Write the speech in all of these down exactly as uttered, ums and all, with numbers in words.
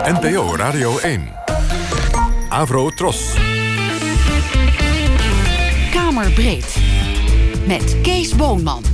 N P O Radio één. Avro Tros. Kamerbreed. Met Kees Boonman.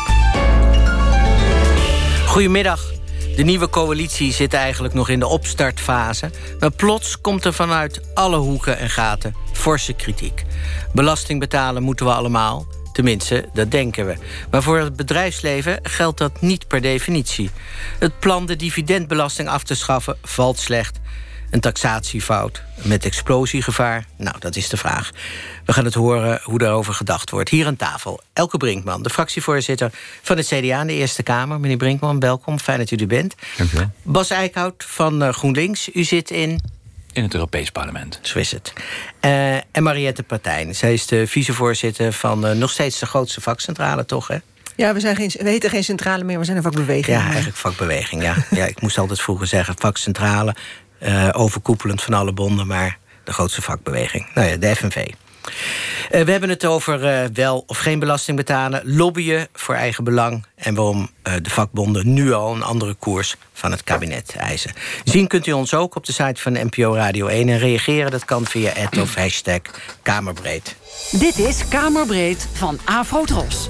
Goedemiddag. De nieuwe coalitie zit eigenlijk nog in de opstartfase. Maar plots komt er vanuit alle hoeken en gaten forse kritiek. Belasting betalen moeten we allemaal. Tenminste, dat denken we. Maar voor het bedrijfsleven geldt dat niet per definitie. Het plan de dividendbelasting af te schaffen valt slecht. Een taxatiefout met explosiegevaar? Nou, dat is de vraag. We gaan het horen hoe daarover gedacht wordt. Hier aan tafel, Elke Brinkman, de fractievoorzitter van het C D A in de Eerste Kamer. Meneer Brinkman, welkom, fijn dat u er bent. Dank u wel. Bas Eickhout van GroenLinks, u zit in... In het Europees Parlement. Zo is het. Uh, en Mariette Partijn, zij is de vicevoorzitter van uh, nog steeds de grootste vakcentrale, toch, hè? Ja, we, zijn geen, we heten geen centrale meer, we zijn een vakbeweging. Ja, eigenlijk vakbeweging, ja. ja ik moest altijd vroeger zeggen vakcentrale, uh, overkoepelend van alle bonden, maar de grootste vakbeweging. Nou ja, de F N V. Uh, we hebben het over uh, wel of geen belasting betalen, lobbyen voor eigen belang en waarom uh, de vakbonden nu al een andere koers van het kabinet eisen. Zien kunt u ons ook op de site van N P O Radio één en reageren. Dat kan via ad of hashtag Kamerbreed. Dit is Kamerbreed van Avro Tros.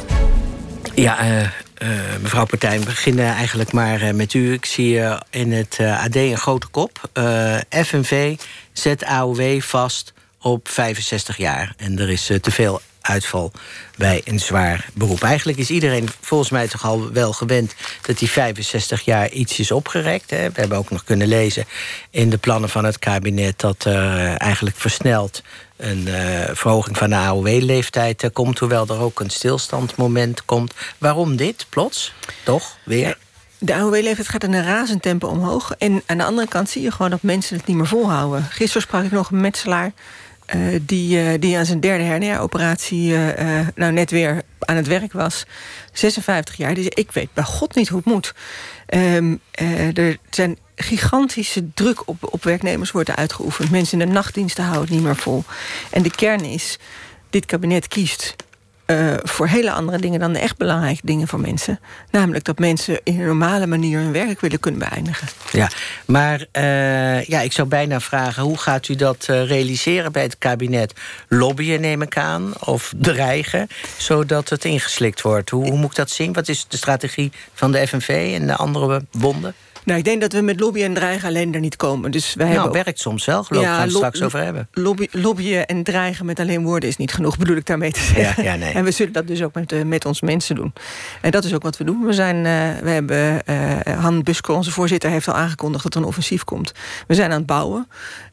Ja, uh, uh, mevrouw Partijn, we beginnen eigenlijk maar uh, met u. Ik zie uh, in het uh, A D een grote kop. Uh, F N V zet A O W vast op vijfenzestig jaar. En er is uh, te veel uitval bij een zwaar beroep. Eigenlijk is iedereen volgens mij toch al wel gewend dat die vijfenzestig jaar iets is opgerekt. Hè. We hebben ook nog kunnen lezen in de plannen van het kabinet dat er uh, eigenlijk versneld een uh, verhoging van de A O W-leeftijd uh, komt, hoewel er ook een stilstandmoment komt. Waarom dit plots? Toch weer? De A O W-leeftijd gaat in een razend tempo omhoog. En aan de andere kant zie je gewoon dat mensen het niet meer volhouden. Gisteren sprak ik nog een metselaar Uh, die, uh, die aan zijn derde hernia-operatie uh, uh, nou net weer aan het werk was. zesenvijftig jaar. Die zei, ik weet bij God niet hoe het moet. Um, uh, er zijn gigantische druk op, op werknemers wordt uitgeoefend. Mensen in de nachtdiensten houden het niet meer vol. En de kern is, dit kabinet kiest Uh, voor hele andere dingen dan de echt belangrijke dingen voor mensen. Namelijk dat mensen in een normale manier hun werk willen kunnen beëindigen. Ja, maar uh, ja, ik zou bijna vragen, hoe gaat u dat uh, realiseren bij het kabinet? Lobbyen neem ik aan, of dreigen, zodat het ingeslikt wordt. Hoe, hoe moet ik dat zien? Wat is de strategie van de F N V en de andere bonden? Nou, ik denk dat we met lobbyen en dreigen alleen er niet komen. Dus wij nou, hebben het werkt soms wel, geloof ik. Ja, gaan we het straks over hebben. Lobby, lobbyen en dreigen met alleen woorden is niet genoeg, bedoel ik daarmee te zeggen. Ja, ja, nee. En we zullen dat dus ook met, uh, met ons mensen doen. En dat is ook wat we doen. We, zijn, uh, we hebben, uh, Han Busker, onze voorzitter, heeft al aangekondigd dat er een offensief komt. We zijn aan het bouwen.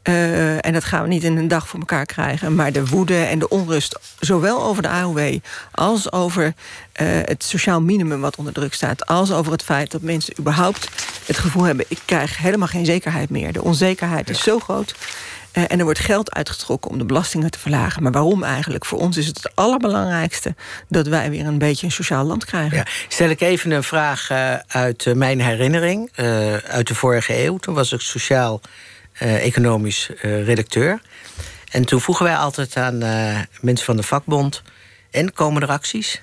Uh, en dat gaan we niet in een dag voor elkaar krijgen. Maar de woede en de onrust, zowel over de A O W als over uh, het sociaal minimum wat onder druk staat, als over het feit dat mensen überhaupt het gevoel hebben, ik krijg helemaal geen zekerheid meer. De onzekerheid is zo groot. Uh, en er wordt geld uitgetrokken om de belastingen te verlagen. Maar waarom eigenlijk? Voor ons is het het allerbelangrijkste dat wij weer een beetje een sociaal land krijgen. Ja, stel ik even een vraag uh, uit uh, mijn herinnering. Uh, uit de vorige eeuw. Toen was ik sociaal uh, economisch uh, redacteur. En toen vroegen wij altijd aan uh, mensen van de vakbond, en komen er acties?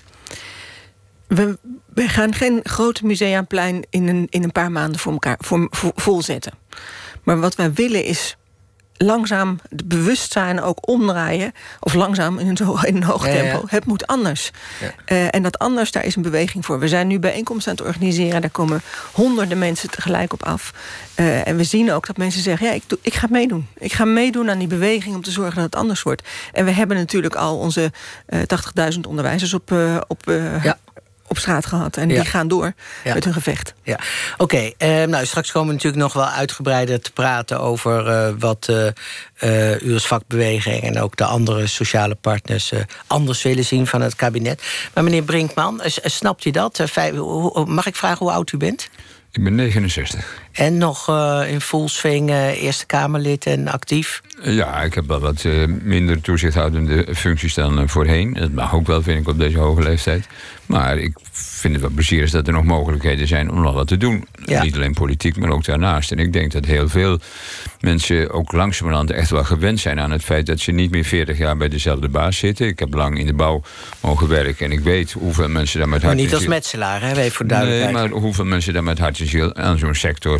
We, we gaan geen grote museumplein in een, in een paar maanden voor elkaar voor, voor, volzetten. Maar wat wij willen is langzaam het bewustzijn ook omdraaien. Of langzaam in een, zo, in een hoog tempo. Ja, ja. Het moet anders. Ja. Uh, en dat anders, daar is een beweging voor. We zijn nu bijeenkomsten aan het organiseren. Daar komen honderden mensen tegelijk op af. Uh, en we zien ook dat mensen zeggen, ja, ik, doe, ik ga meedoen. Ik ga meedoen aan die beweging om te zorgen dat het anders wordt. En we hebben natuurlijk al onze uh, tachtigduizend onderwijzers op, uh, op uh, ja. op straat gehad. En ja. die gaan door ja. met hun gevecht. Ja. Oké, okay, uh, nou, straks komen we natuurlijk nog wel uitgebreider te praten over uh, wat uh, uh, u als vakbeweging en ook de andere sociale partners uh, anders willen zien van het kabinet. Maar meneer Brinkman, uh, snapt u dat? Uh, vijf, uh, mag ik vragen hoe oud u bent? Ik ben negenenzestig. En nog uh, in full swing uh, Eerste Kamerlid en actief? Ja, ik heb wel wat uh, minder toezichthoudende functies dan uh, voorheen. Dat mag ook wel, vind ik, op deze hoge leeftijd. Maar ik vind het wel plezierig dat er nog mogelijkheden zijn om nog wat te doen. Ja. Niet alleen politiek, maar ook daarnaast. En ik denk dat heel veel mensen ook langzamerhand echt wel gewend zijn aan het feit dat ze niet meer veertig jaar bij dezelfde baas zitten. Ik heb lang in de bouw mogen werken en ik weet hoeveel mensen daar met hart en ziel... Maar niet als metselaar, hè? Weet voor duidelijkheid. Nee, maar hoeveel mensen daar met hart en ziel aan zo'n sector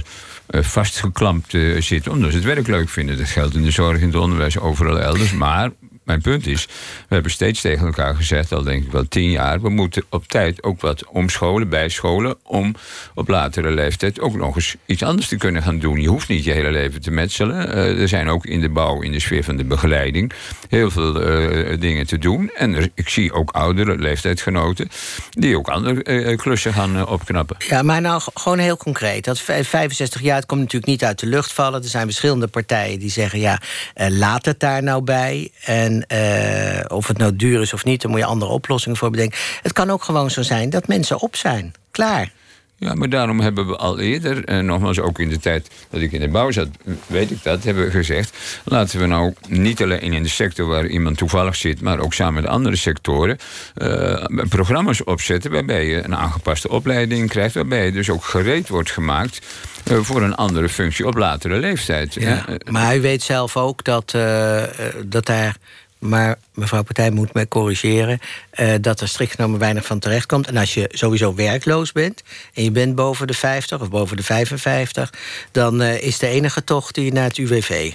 uh, vastgeklampt uh, zitten omdat ze het werk leuk vinden. Dat geldt in de zorg, in het onderwijs, overal elders. Maar mijn punt is, we hebben steeds tegen elkaar gezegd, al denk ik wel tien jaar, we moeten op tijd ook wat omscholen, bijscholen, om op latere leeftijd ook nog eens iets anders te kunnen gaan doen. Je hoeft niet je hele leven te metselen. Uh, er zijn ook in de bouw, in de sfeer van de begeleiding, heel veel uh, dingen te doen. En er, ik zie ook oudere leeftijdsgenoten die ook andere uh, klussen gaan uh, opknappen. Ja, maar nou gewoon heel concreet. Dat vijfenzestig jaar, het komt natuurlijk niet uit de lucht vallen. Er zijn verschillende partijen die zeggen, ja, uh, laat het daar nou bij. En Uh, of het nou duur is of niet, daar moet je andere oplossingen voor bedenken. Het kan ook gewoon zo zijn dat mensen op zijn. Klaar. Ja, maar daarom hebben we al eerder, en nogmaals ook in de tijd dat ik in de bouw zat, weet ik dat, hebben we gezegd, laten we nou niet alleen in de sector waar iemand toevallig zit, maar ook samen met andere sectoren, uh, programma's opzetten waarbij je een aangepaste opleiding krijgt, waarbij je dus ook gereed wordt gemaakt uh, voor een andere functie op latere leeftijd. Ja, uh, maar u weet zelf ook dat, uh, dat daar... Maar mevrouw Partij moet mij corrigeren, Uh, dat er strikt genomen weinig van terecht komt. En als je sowieso werkloos bent en je bent boven de vijftig of boven de vijfenvijftig... dan uh, is de enige tocht die naar het U W V.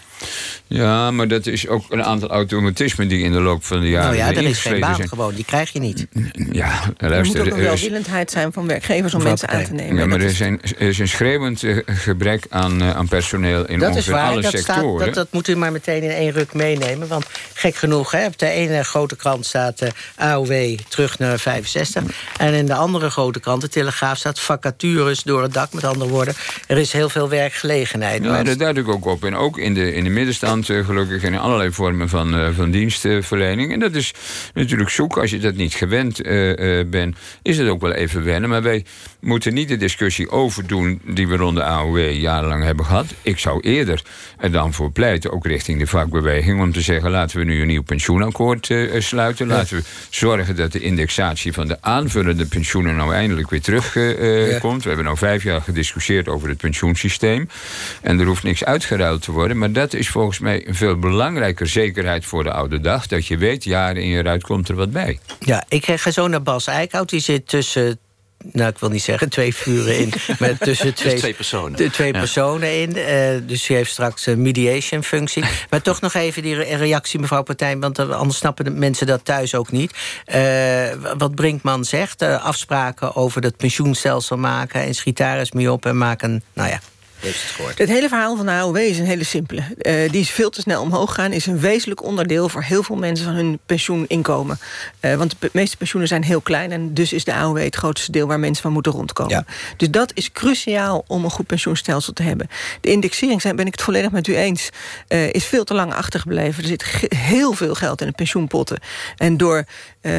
Ja, maar dat is ook een aantal automatismen die in de loop van de jaren... Nou ja, er is geen baan zijn. gewoon, die krijg je niet. Ja, er luister, moet ook een er is, welwillendheid zijn van werkgevers om mensen aan te nemen. Ja, maar er is, is, een, er is een schreeuwend uh, gebrek aan, uh, aan personeel in dat ongeveer is waar, alle dat sectoren. Staat, dat, dat moet u maar meteen in één ruk meenemen. Want gek genoeg, hè, op de ene grote krant staat uh, A O W terug naar vijfenzestig. En in de andere grote krant, de Telegraaf, staat vacatures door het dak. Met andere woorden, er is heel veel werkgelegenheid. Ja, dat duidt ik ook op. En ook in de, in de middenstand uh, gelukkig in allerlei vormen van, uh, van dienstverlening. En dat is natuurlijk zoek. Als je dat niet gewend uh, uh, bent, is het ook wel even wennen. Maar wij moeten niet de discussie overdoen die we rond de A O W jarenlang hebben gehad. Ik zou eerder er dan voor pleiten, ook richting de vakbeweging, om te zeggen, laten we nu een nieuw pensioenakkoord uh, sluiten. Laten we zorgen dat de indexatie van de aanvullende pensioenen nou eindelijk weer terugkomt. Uh, ja. We hebben nou vijf jaar gediscussieerd over het pensioensysteem. En er hoeft niks uitgeruild te worden. Maar dat is volgens mij een veel belangrijker zekerheid voor de oude dag. Dat je weet, jaren in je eruit komt er wat bij. Ja, ik ga zo naar Bas Eickhout. Die zit tussen... Nou, ik wil niet zeggen twee vuren in, maar tussen twee, twee personen, de twee ja. personen in. Uh, dus die heeft straks een mediation-functie. Maar toch nog even die re- reactie, mevrouw Partijn, want anders snappen de mensen dat thuis ook niet. Uh, wat Brinkman zegt, uh, afspraken over het pensioenstelsel maken en schiet daar eens mee op en maken, nou ja. Heeft het gehoord. Het hele verhaal van de A O W is een hele simpele. Uh, die is veel te snel omhoog gaan. Is een wezenlijk onderdeel voor heel veel mensen van hun pensioeninkomen. Uh, want de meeste pensioenen zijn heel klein. En dus is de A O W het grootste deel waar mensen van moeten rondkomen. Ja. Dus dat is cruciaal om een goed pensioenstelsel te hebben. De indexering, ben ik het volledig met u eens, uh, is veel te lang achtergebleven. Er zit ge- heel veel geld in de pensioenpotten. En door uh,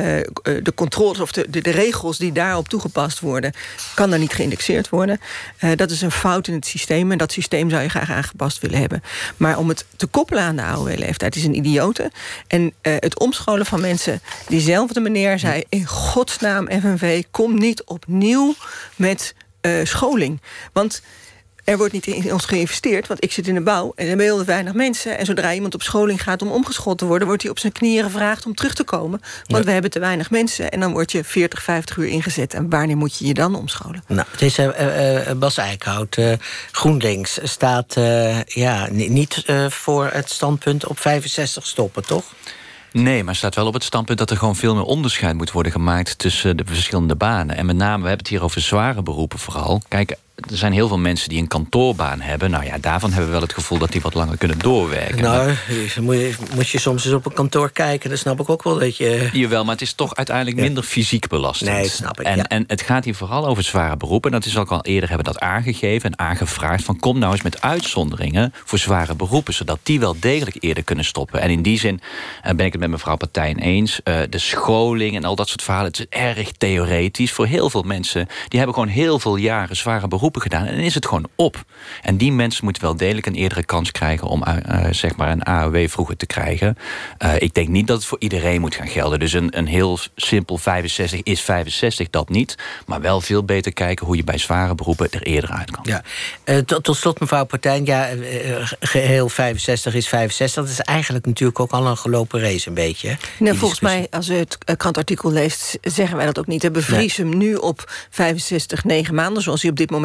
de controles of de, de, de regels die daarop toegepast worden, kan er niet geïndexeerd worden. Uh, dat is een fout in het systeem. En dat systeem zou je graag aangepast willen hebben. Maar om het te koppelen aan de A O W-leeftijd is een idiote. En uh, het omscholen van mensen... Diezelfde meneer zei, in godsnaam F N V, kom niet opnieuw met uh, scholing. Want er wordt niet in ons geïnvesteerd, want ik zit in de bouw en er zijn heel weinig mensen. En zodra iemand op scholing gaat om omgeschoold te worden, wordt hij op zijn knieën gevraagd om terug te komen. Want ja. we hebben te weinig mensen. En dan word je veertig, vijftig uur ingezet. En wanneer moet je je dan omscholen? Nou, het is uh, uh, Bas Eickhout. Uh, GroenLinks staat uh, ja, niet uh, voor het standpunt op vijfenzestig stoppen, toch? Nee, maar staat wel op het standpunt dat er gewoon veel meer onderscheid moet worden gemaakt tussen de verschillende banen. En met name, we hebben het hier over zware beroepen vooral. Kijk, er zijn heel veel mensen die een kantoorbaan hebben. Nou ja, daarvan hebben we wel het gevoel dat die wat langer kunnen doorwerken. Nou, moet je, moet je soms eens op een kantoor kijken. Dan snap ik ook wel dat je... Jawel, maar het is toch uiteindelijk ja. minder fysiek belastend. Nee, snap ik, en, ja. en het gaat hier vooral over zware beroepen. En dat is ook al eerder hebben dat aangegeven en aangevraagd. Van kom nou eens met uitzonderingen voor zware beroepen. Zodat die wel degelijk eerder kunnen stoppen. En in die zin uh, ben ik het met mevrouw Partijn eens. Uh, de scholing en al dat soort verhalen. Het is erg theoretisch. Voor heel veel mensen, die hebben gewoon heel veel jaren zware beroepen gedaan. En dan is het gewoon op. En die mensen moeten wel degelijk een eerdere kans krijgen om uh, zeg maar een A O W vroeger te krijgen. Uh, ik denk niet dat het voor iedereen moet gaan gelden. Dus een, een heel simpel vijfenzestig is vijfenzestig, dat niet. Maar wel veel beter kijken hoe je bij zware beroepen er eerder uit kan. Ja. Uh, tot, tot slot, mevrouw Partijn, ja, uh, geheel vijfenzestig is vijfenzestig. Dat is eigenlijk natuurlijk ook al een gelopen race een beetje. Hè, nee, volgens mij, als u het uh, krantartikel leest, zeggen wij dat ook niet. We bevriezen nee. hem nu op vijfenzestig, negen maanden, zoals hij op dit moment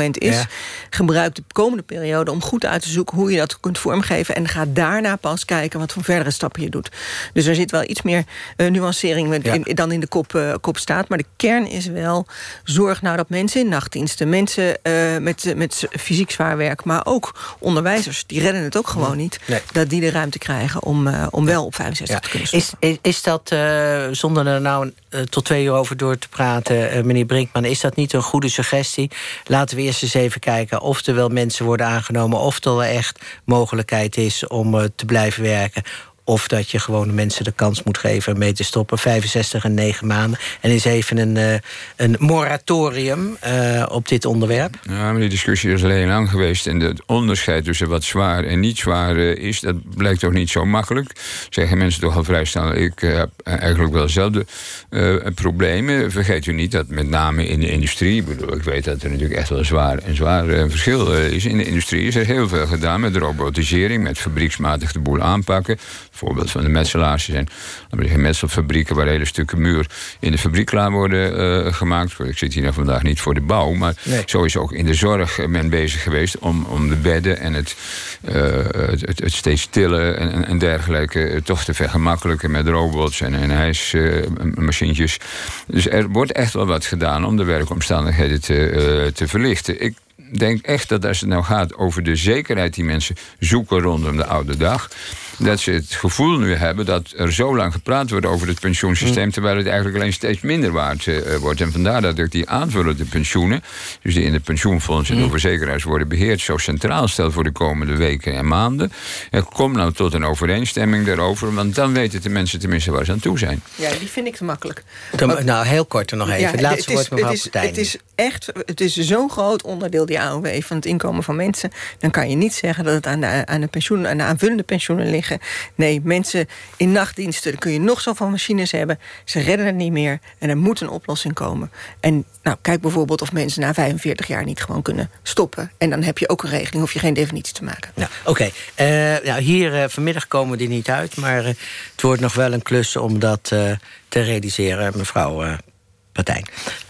moment is. Ja. Gebruik de komende periode om goed uit te zoeken hoe je dat kunt vormgeven. En ga daarna pas kijken wat voor verdere stappen je doet. Dus er zit wel iets meer uh, nuancering met, ja. in, dan in de kop, uh, kop staat. Maar de kern is wel, zorg nou dat mensen in nachtdiensten, mensen uh, met, met fysiek zwaar werk, maar ook onderwijzers, die redden het ook gewoon niet. Nee. Dat die de ruimte krijgen om, uh, om wel op vijfenzestig ja. te kunnen stoppen. Is, is, is dat, uh, zonder er nou uh, tot twee uur over door te praten, uh, meneer Brinkman, is dat niet een goede suggestie? Laten we eerst eens even kijken of er wel mensen worden aangenomen, of er wel echt mogelijkheid is om uh, te blijven werken. Of dat je gewoon de mensen de kans moet geven mee te stoppen. vijfenzestig en negen maanden. En is even een, uh, een moratorium uh, op dit onderwerp. Ja, maar die discussie is al heel lang geweest. En het onderscheid tussen wat zwaar en niet zwaar uh, is, dat blijkt toch niet zo makkelijk. Zeggen mensen toch al vrij snel. Ik uh, heb eigenlijk wel dezelfde uh, problemen. Vergeet u niet dat met name in de industrie, ik bedoel, ik weet dat er natuurlijk echt wel zwaar en zwaar uh, verschil uh, is. In de industrie is er heel veel gedaan met robotisering, met fabrieksmatig de boel aanpakken. Voorbeeld van de metselaars zijn metselfabrieken waar hele stukken muur in de fabriek klaar worden uh, gemaakt. Ik zit hier nou vandaag niet voor de bouw, maar nee. Zo is ook in de zorg men bezig geweest om, om de bedden en het, uh, het, het steeds tillen en, en dergelijke uh, toch te vergemakkelijken met robots en, en hijsmachientjes. Uh, dus er wordt echt wel wat gedaan om de werkomstandigheden te, uh, te verlichten. Ik denk echt dat als het nou gaat over de zekerheid die mensen zoeken rondom de oude dag, dat ze het gevoel nu hebben dat er zo lang gepraat wordt over het pensioensysteem, terwijl het eigenlijk alleen steeds minder waard uh, wordt. En vandaar dat ik die aanvullende pensioenen, dus die in het pensioenfonds en door verzekeraars worden beheerd, zo centraal stel voor de komende weken en maanden. Er komt nou tot een overeenstemming daarover, want dan weten de mensen tenminste waar ze aan toe zijn. Ja, die vind ik te makkelijk. Dan, nou, heel kort er nog even. Ja, het laatste woord, mevrouw Partijn. Het is echt, het is zo'n groot onderdeel, die A O W, van het inkomen van mensen. Dan kan je niet zeggen dat het aan de, aan de pensioenen, aan de aanvullende pensioenen liggen. Nee, mensen in nachtdiensten, daar kun je nog zoveel machines hebben. Ze redden het niet meer en er moet een oplossing komen. En nou, kijk bijvoorbeeld of mensen na vijfenveertig jaar niet gewoon kunnen stoppen. En dan heb je ook een regeling, hoef je geen definitie te maken. Nou, Oké, okay. uh, nou, hier uh, vanmiddag komen we er niet uit, maar uh, het wordt nog wel een klus om dat uh, te realiseren, mevrouw uh, Partijn.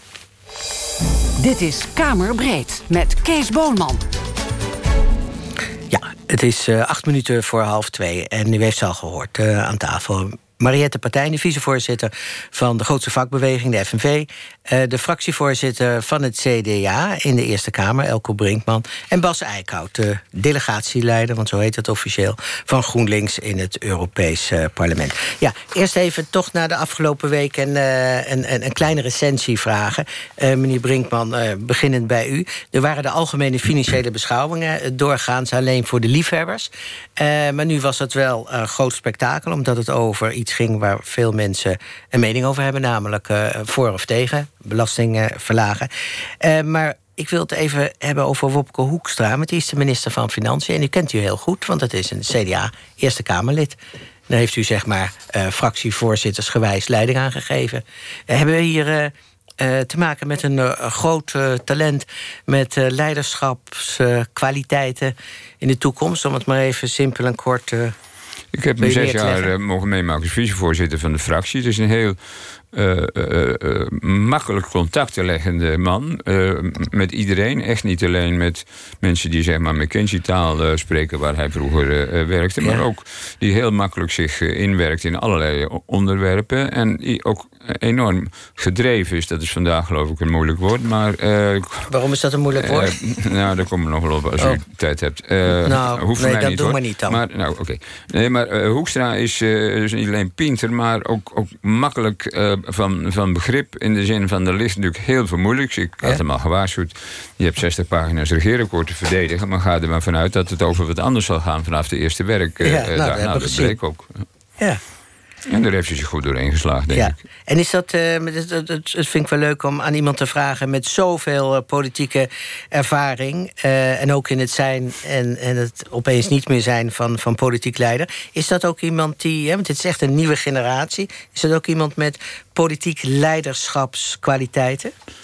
Dit is Kamerbreed met Kees Boonman. Ja, het is uh, acht minuten voor half twee en u heeft ze al gehoord uh, aan tafel. Mariette Partijn, de vicevoorzitter van de grootste vakbeweging, de F N V. Uh, de fractievoorzitter van het C D A in de Eerste Kamer, Elko Brinkman. En Bas Eickhout, de delegatieleider, want zo heet het officieel, van GroenLinks in het Europees uh, Parlement. Ja, eerst even toch naar de afgelopen week en uh, een, een, een kleine recensie vragen. Uh, meneer Brinkman, uh, beginnend bij u. Er waren de algemene financiële beschouwingen uh, doorgaans alleen voor de liefhebbers. Uh, maar nu was het wel een groot spektakel, omdat het over iets ging waar veel mensen een mening over hebben, namelijk uh, voor of tegen belastingen verlagen. Uh, maar ik wil het even hebben over Wopke Hoekstra, want die is de minister van Financiën en u kent u heel goed, want het is een C D A Eerste Kamerlid. Daar heeft u zeg maar uh, fractievoorzittersgewijs leiding aan gegeven. Uh, hebben we hier uh, uh, te maken met een uh, groot uh, talent met uh, leiderschapskwaliteiten uh, in de toekomst, om het maar even simpel en kort uh, Ik heb nu zes jaar uh, mogen meemaken als vicevoorzitter van de fractie. Het is een heel uh, uh, uh, makkelijk contact te leggende man. Uh, met iedereen. Echt niet alleen met mensen die zeg maar McKinsey-taal uh, spreken, waar hij vroeger uh, werkte. Maar ja. ook die heel makkelijk zich uh, inwerkt in allerlei onderwerpen. En die ook enorm gedreven is. Dat is vandaag geloof ik een moeilijk woord. Maar, uh, Waarom is dat een moeilijk woord? Uh, nou, daar komen we nog wel op als oh. u tijd hebt. Uh, nou, hoeft nee, mij dat niet, doen hoor. we niet dan. Maar, nou, oké. Okay. Nee, maar uh, Hoekstra is uh, dus niet alleen pinter, maar ook, ook makkelijk uh, van, van begrip. In de zin van, er ligt natuurlijk heel veel moeilijks. Ik had ja? hem al gewaarschuwd. Je hebt zestig pagina's regeerakkoord te verdedigen, maar ga er maar vanuit dat het over wat anders zal gaan vanaf de eerste werk. Uh, ja, nou, daar, nou, dat bleek ook. Ja. En daar heeft hij zich goed doorheen geslagen, denk ja. ik. En is dat, uh, dat, dat, dat vind ik wel leuk om aan iemand te vragen met zoveel uh, politieke ervaring, uh, en ook in het zijn en, en het opeens niet meer zijn van, van politiek leider. Is dat ook iemand die, hè, want het is echt een nieuwe generatie, is dat ook iemand met politiek leiderschapskwaliteiten?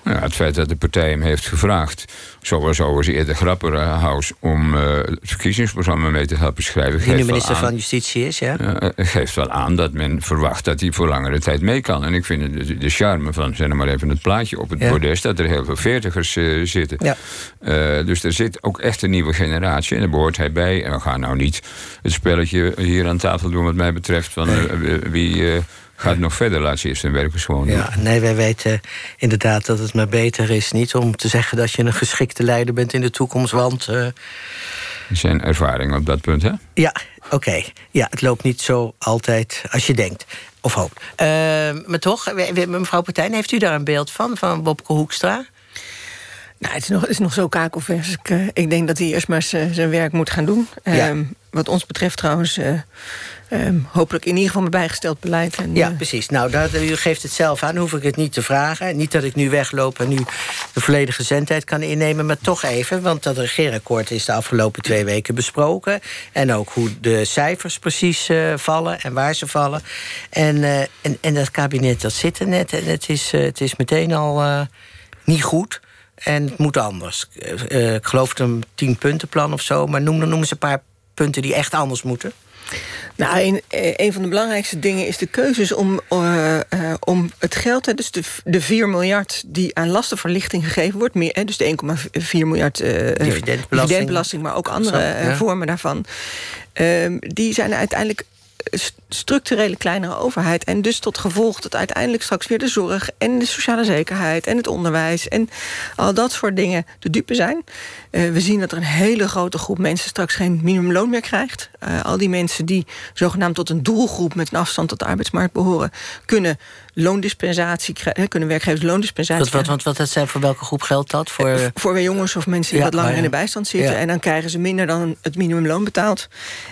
Ja, het feit dat de partij hem heeft gevraagd, zoals overigens eerder Grapperhaus, om uh, het verkiezingsprogramma mee te helpen schrijven. Die nu minister van Justitie is, ja. Uh, geeft wel aan dat men verwacht dat hij voor langere tijd mee kan. En ik vind de, de charme van, zeg maar even het plaatje op het ja. bordes, dat er heel veel veertigers uh, zitten. Ja. Uh, dus er zit ook echt een nieuwe generatie en daar behoort hij bij. En we gaan nou niet het spelletje hier aan tafel doen wat mij betreft van uh, wie uh, gaat nog verder, laat ze eerst hun werk eens gewoon doen. Ja, nee, wij weten inderdaad dat het maar beter is niet om te zeggen dat je een geschikte leider bent in de toekomst, want Uh... zijn ervaring op dat punt, hè? Ja, oké. Okay. Ja, het loopt niet zo altijd als je denkt. Of hoopt. Uh, maar toch, mevrouw Partijn, heeft u daar een beeld van, van Wopke Hoekstra? Nou, het is nog, het is nog zo kakelvers. Ik, uh, ik denk dat hij eerst maar zijn werk moet gaan doen. Ja. Um, wat ons betreft trouwens, uh, um, hopelijk in ieder geval met bijgesteld beleid. En, ja, uh, precies. Nou, dat, u geeft het zelf aan, hoef ik het niet te vragen. Niet dat ik nu wegloop en nu de volledige zendtijd kan innemen, maar toch even, want dat regeerakkoord is de afgelopen twee weken besproken. En ook hoe de cijfers precies uh, vallen en waar ze vallen. En, uh, en, en dat kabinet, dat zit er net en het is, uh, het is meteen al uh, niet goed. En het moet anders. Uh, ik geloof het een tienpuntenplan of zo, maar noem, noem eens een paar punten die echt anders moeten. Nou, een, een van de belangrijkste dingen is de keuzes om, uh, uh, om het geld, dus de, de vier miljard die aan lastenverlichting gegeven wordt, meer, hè, dus de één komma vier miljard uh, dividendbelasting. dividendbelasting, maar ook andere uh, ja. vormen daarvan, uh, die zijn uiteindelijk structurele kleinere overheid. En dus tot gevolg dat uiteindelijk straks weer de zorg en de sociale zekerheid en het onderwijs en al dat soort dingen de dupe zijn. Uh, we zien dat er een hele grote groep mensen straks geen minimumloon meer krijgt. Uh, al die mensen die zogenaamd tot een doelgroep met een afstand tot de arbeidsmarkt behoren, kunnen loondispensatie krijgen, kunnen werkgevers loondispensatie wat, wat, wat, wat dat zijn, voor welke groep geldt dat? Voor, uh, voor weer jongens of mensen die ja, wat langer ja. in de bijstand zitten. Ja. En dan krijgen ze minder dan het minimumloon betaald.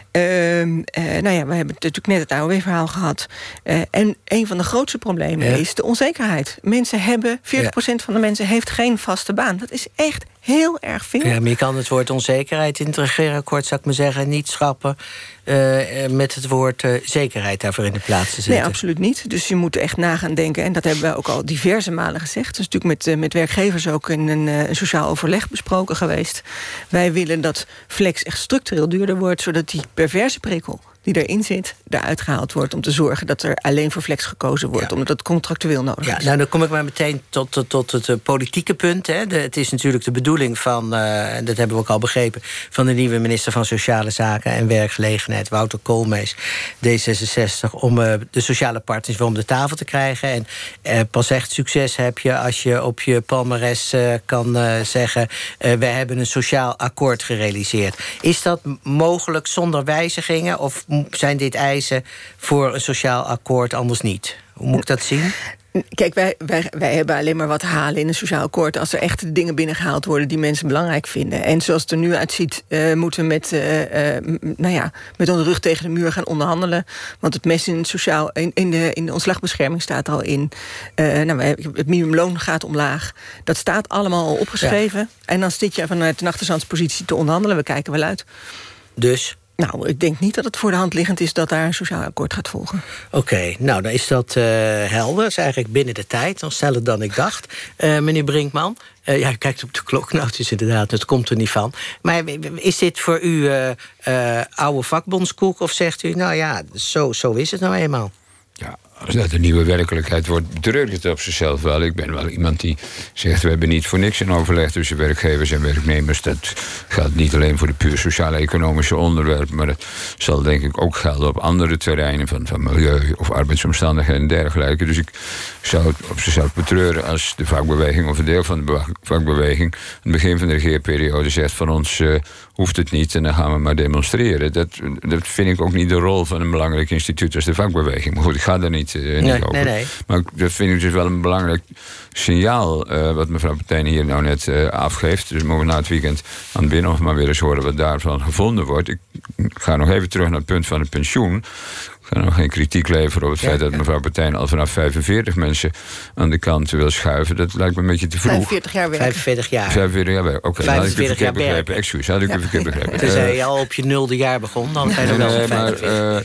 Uh, uh, nou ja, we hebben natuurlijk net het A O W-verhaal gehad. Uh, en een van de grootste problemen ja. is de onzekerheid. Mensen hebben, veertig procent ja. van de mensen heeft geen vaste baan. Dat is echt heel erg veel. Ja, maar je kan het woord onzekerheid in het regeerakkoord, zou ik maar zeggen, niet schrappen Uh, met het woord uh, zekerheid daarvoor in de plaats te zetten. Nee, absoluut niet. Dus je moet echt na gaan denken. En dat hebben we ook al diverse malen gezegd. Dat is natuurlijk met, uh, met werkgevers ook in een, uh, een sociaal overleg besproken geweest. Wij willen dat flex echt structureel duurder wordt, zodat die perverse prikkel die erin zit, eruit gehaald wordt om te zorgen dat er alleen voor flex gekozen wordt, ja. omdat het contractueel nodig ja, is. Nou, dan kom ik maar meteen tot, tot, tot het uh, politieke punt. Hè. De, het is natuurlijk de bedoeling van, uh, en dat hebben we ook al begrepen, van de nieuwe minister van Sociale Zaken en Werkgelegenheid, Wouter Koolmees, D zesenzestig, om uh, de sociale partners weer om de tafel te krijgen. En uh, pas echt succes heb je als je op je palmares uh, kan uh, zeggen, uh, wij hebben een sociaal akkoord gerealiseerd. Is dat mogelijk zonder wijzigingen, of zijn dit eisen voor een sociaal akkoord anders niet? Hoe moet ik dat zien? Kijk, wij, wij, wij hebben alleen maar wat halen in een sociaal akkoord als er echt dingen binnengehaald worden die mensen belangrijk vinden. En zoals het er nu uitziet, uh, moeten we met, uh, uh, nou ja, met onze rug tegen de muur gaan onderhandelen. Want het mes in het sociaal, in, in, de, in de ontslagbescherming staat al in. Uh, nou, het minimumloon gaat omlaag. Dat staat allemaal al opgeschreven. Ja. En dan zit je vanuit een achterstandspositie te onderhandelen. We kijken wel uit. Dus? Nou, ik denk niet dat het voor de hand liggend is dat daar een sociaal akkoord gaat volgen. Oké, okay, nou, dan is dat uh, helder. Dat is eigenlijk binnen de tijd, dan sneller dan ik dacht. Uh, meneer Brinkman, uh, ja, u kijkt op de klok. Nou, het is inderdaad, het komt er niet van. Maar is dit voor u uh, uh, oude vakbondskoek, of zegt u, nou ja, zo, zo is het nou eenmaal? Ja, als dat een nieuwe werkelijkheid wordt, bedreurt het op zichzelf wel. Ik ben wel iemand die zegt, we hebben niet voor niks een overleg tussen werkgevers en werknemers. Dat geldt niet alleen voor de puur sociale-economische onderwerpen, maar dat zal denk ik ook gelden op andere terreinen van, van milieu of arbeidsomstandigheden en dergelijke. Dus ik zou het op zichzelf betreuren als de vakbeweging of een deel van de vakbeweging aan het begin van de regeerperiode zegt, van ons uh, hoeft het niet en dan gaan we maar demonstreren. Dat, dat vind ik ook niet de rol van een belangrijk instituut als de vakbeweging. Maar goed, ik ga daar niet Uh, niet nee, over. Nee, nee. Maar dat vind ik dus wel een belangrijk signaal uh, wat mevrouw Partijn hier nou net uh, afgeeft. Dus mogen we na het weekend aan het binnenhof maar weer eens horen wat daarvan gevonden wordt. Ik ga nog even terug naar het punt van het pensioen. Ik ga nog geen kritiek leveren op het ja, feit dat mevrouw Partijn al vanaf vijfenveertig mensen aan de kant wil schuiven. Dat lijkt me een beetje te vroeg. vijfenveertig jaar werken. vijfenveertig jaar. vijfenveertig jaar werken. Oké, okay, had ik u verkeerd begrepen. Excuus, had ik u verkeerd begrepen. Tenzij je al op je nulde jaar begon, dan ga je er wel zo'n vijfenveertig.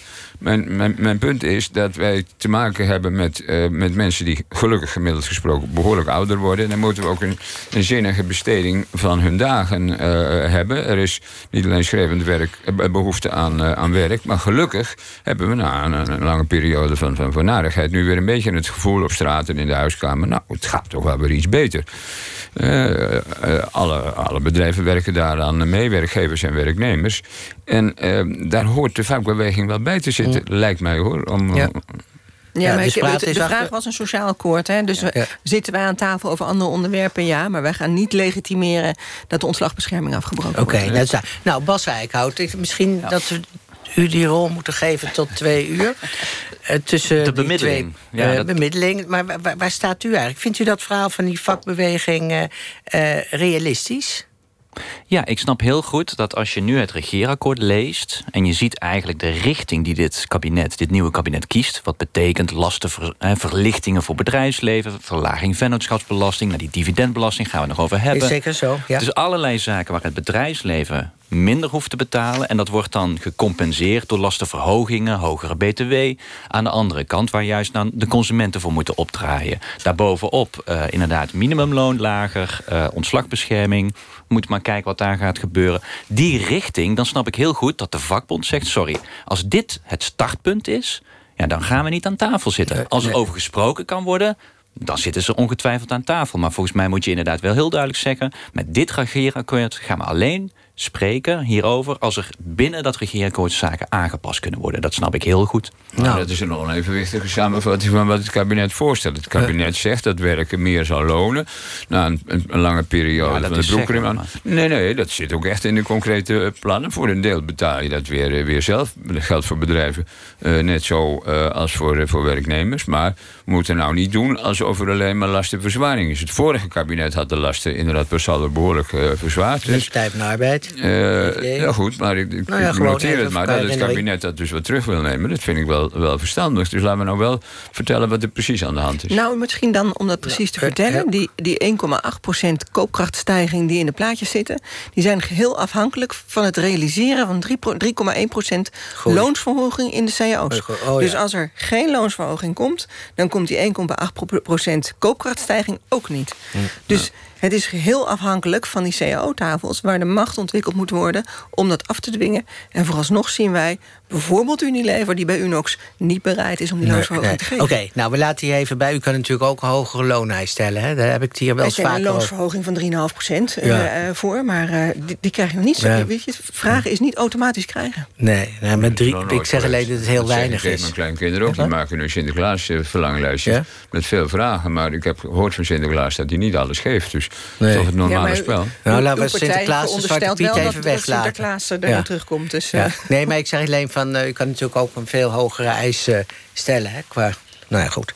Mijn, mijn, mijn punt is dat wij te maken hebben met, uh, met mensen die gelukkig gemiddeld gesproken behoorlijk ouder worden. En dan moeten we ook een, een zinnige besteding van hun dagen uh, hebben. Er is niet alleen schrijvend werk, uh, behoefte aan, uh, aan werk, maar gelukkig hebben we na een, een lange periode van, van, van narigheid nu weer een beetje het gevoel op straat en in de huiskamer, nou, het gaat toch wel weer iets beter. Uh, uh, alle, alle bedrijven werken daaraan mee, werkgevers en werknemers. En uh, daar hoort de vakbeweging wel bij te zitten, mm. lijkt mij hoor. Om, ja. Ja, ja, maar dus ik, de, de vraag achter... was een sociaal akkoord. Hè? Dus ja. we, zitten wij aan tafel over andere onderwerpen? Ja, maar wij gaan niet legitimeren dat de ontslagbescherming afgebroken okay, wordt. Oké, nou, nou Bas Eickhout, misschien ja. dat we u die rol moeten geven tot twee uur. Uh, tussen de bemiddeling. Die twee, uh, ja, dat... bemiddeling. Maar waar, waar staat u eigenlijk? Vindt u dat verhaal van die vakbeweging uh, uh, realistisch? Ja, ik snap heel goed dat als je nu het regeerakkoord leest en je ziet eigenlijk de richting die dit kabinet, dit nieuwe kabinet kiest, wat betekent lastenverlichtingen voor bedrijfsleven, verlaging vennootschapsbelasting, naar die dividendbelasting gaan we het nog over hebben. Is zeker zo, ja. Dus allerlei zaken waar het bedrijfsleven minder hoeft te betalen. En dat wordt dan gecompenseerd door lastenverhogingen, hogere B T W. Aan de andere kant, waar juist dan de consumenten voor moeten opdraaien. Daarbovenop uh, inderdaad minimumloon lager, uh, ontslagbescherming. Moet maar kijken wat daar gaat gebeuren. Die richting, dan snap ik heel goed dat de vakbond zegt, sorry, als dit het startpunt is, ja, dan gaan we niet aan tafel zitten. Als er over gesproken kan worden, dan zitten ze ongetwijfeld aan tafel. Maar volgens mij moet je inderdaad wel heel duidelijk zeggen, met dit regeerakkoord gaan we alleen spreken hierover als er binnen dat regeerakkoord zaken aangepast kunnen worden. Dat snap ik heel goed. Nou, nou dat is een onevenwichtige samenvatting van wat het kabinet voorstelt. Het kabinet zegt dat werken meer zal lonen na een, een, een lange periode ja, van de broekriem aan. Nee, nee, dat zit ook echt in de concrete plannen. Voor een deel betaal je dat weer, weer zelf. Dat geldt voor bedrijven uh, net zo uh, als voor, uh, voor werknemers. Maar we moeten nou niet doen alsof er alleen maar lastenverzwaring is. Het vorige kabinet had de lasten inderdaad per saldo behoorlijk uh, verzwaard. Dus Partij van de Arbeid. Uh, ja goed, maar ik, ik, nou ja, ik noteer het maar dat het kabinet dat dus wat terug wil nemen. Dat vind ik wel, wel verstandig. Dus laten we nou wel vertellen wat er precies aan de hand is. Nou, misschien dan om dat precies ja. te vertellen. Die, die één komma acht procent koopkrachtstijging die in de plaatjes zitten, die zijn geheel afhankelijk van het realiseren van drie komma één procent loonsverhoging in de C A O's. Oh, dus ja. als er geen loonsverhoging komt, dan komt die één komma acht procent koopkrachtstijging ook niet. Hm. Dus ja. het is geheel afhankelijk van die C A O-tafels waar de macht ontwikkeld moet worden om dat af te dwingen. En vooralsnog zien wij bijvoorbeeld Unilever die bij Unox niet bereid is om die loonsverhoging nee, nee. te geven. Oké, okay, nou we laten hier even bij. U kan natuurlijk ook een hogere looneis stellen. Hè? Daar heb ik het hier wel eens vaker over. Een loonsverhoging van drie komma vijf procent ja. uh, voor, maar uh, die, die krijg je nog niet. Zo, ja. weet je, vragen is niet automatisch krijgen. Nee, nee met drie, no, no, ik zeg alleen dat het heel dat weinig is. Mijn kleinkinderen ook, die maken nu Sinterklaas verlanglijstjes ja? met veel vragen. Maar ik heb gehoord van Sinterklaas dat hij niet alles geeft. Dus nee. toch het normale ja, spel. Nou, laten we Sinterklaas de Zwarte Piet even weglaten. Sinterklaas er ja. terugkomt. Dus, ja. Nee, maar ik zeg alleen van, uh, u kan natuurlijk ook een veel hogere eis uh, stellen. Hè, qua, nou ja, goed.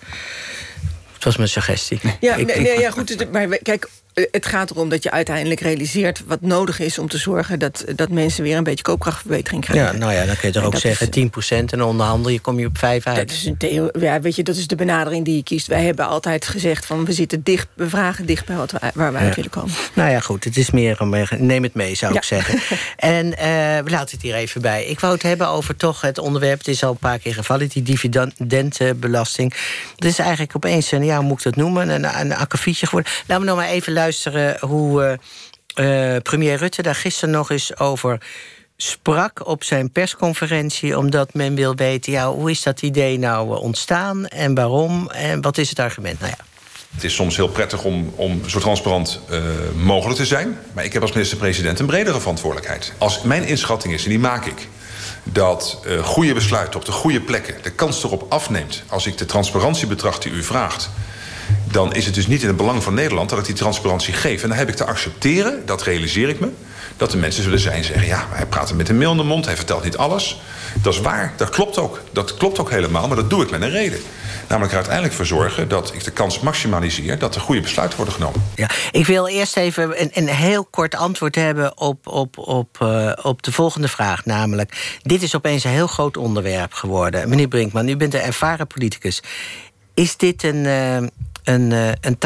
Het was mijn suggestie. Ja, ik, nee, ik, nee, ja goed. Maar kijk, het gaat erom dat je uiteindelijk realiseert wat nodig is om te zorgen dat, dat mensen weer een beetje koopkrachtverbetering krijgen. Ja, nou ja, dan kun je toch ook zeggen tien procent en onderhandel, je kom je op vijf uit. Dat is een theo- ja, weet je, dat is de benadering die je kiest. Wij hebben altijd gezegd van we zitten dicht, we vragen dicht bij wat we, waar wij ja. uit willen komen. Nou ja, goed, het is meer om neem het mee, zou ja. ik zeggen. En uh, we laten het hier even bij. Ik wou het hebben over toch het onderwerp, het is al een paar keer gevallen, die dividendbelasting. Dat is eigenlijk opeens een, ja, hoe moet ik dat noemen, een, een akkefietje geworden. Laten we nog maar even luisteren hoe uh, uh, premier Rutte daar gisteren nog eens over sprak op zijn persconferentie, omdat men wil weten, ja, hoe is dat idee nou ontstaan en waarom en wat is het argument? Nou ja. Het is soms heel prettig om, om zo transparant uh, mogelijk te zijn, maar ik heb als minister-president een bredere verantwoordelijkheid. Als mijn inschatting is, en die maak ik, dat uh, goede besluiten op de goede plekken de kans erop afneemt als ik de transparantie betracht die u vraagt, dan is het dus niet in het belang van Nederland dat ik die transparantie geef. En dan heb ik te accepteren, dat realiseer ik me, dat de mensen zullen zijn en zeggen, ja, hij praat met een mail in de mond, hij vertelt niet alles. Dat is waar, dat klopt ook. Dat klopt ook helemaal, maar dat doe ik met een reden. Namelijk er uiteindelijk voor zorgen dat ik de kans maximaliseer dat er goede besluiten worden genomen. Ja, ik wil eerst even een, een heel kort antwoord hebben op, op, op, uh, op de volgende vraag. Namelijk, dit is opeens een heel groot onderwerp geworden. Meneer Brinkman, u bent een ervaren politicus. Is dit een, uh, een, uh, een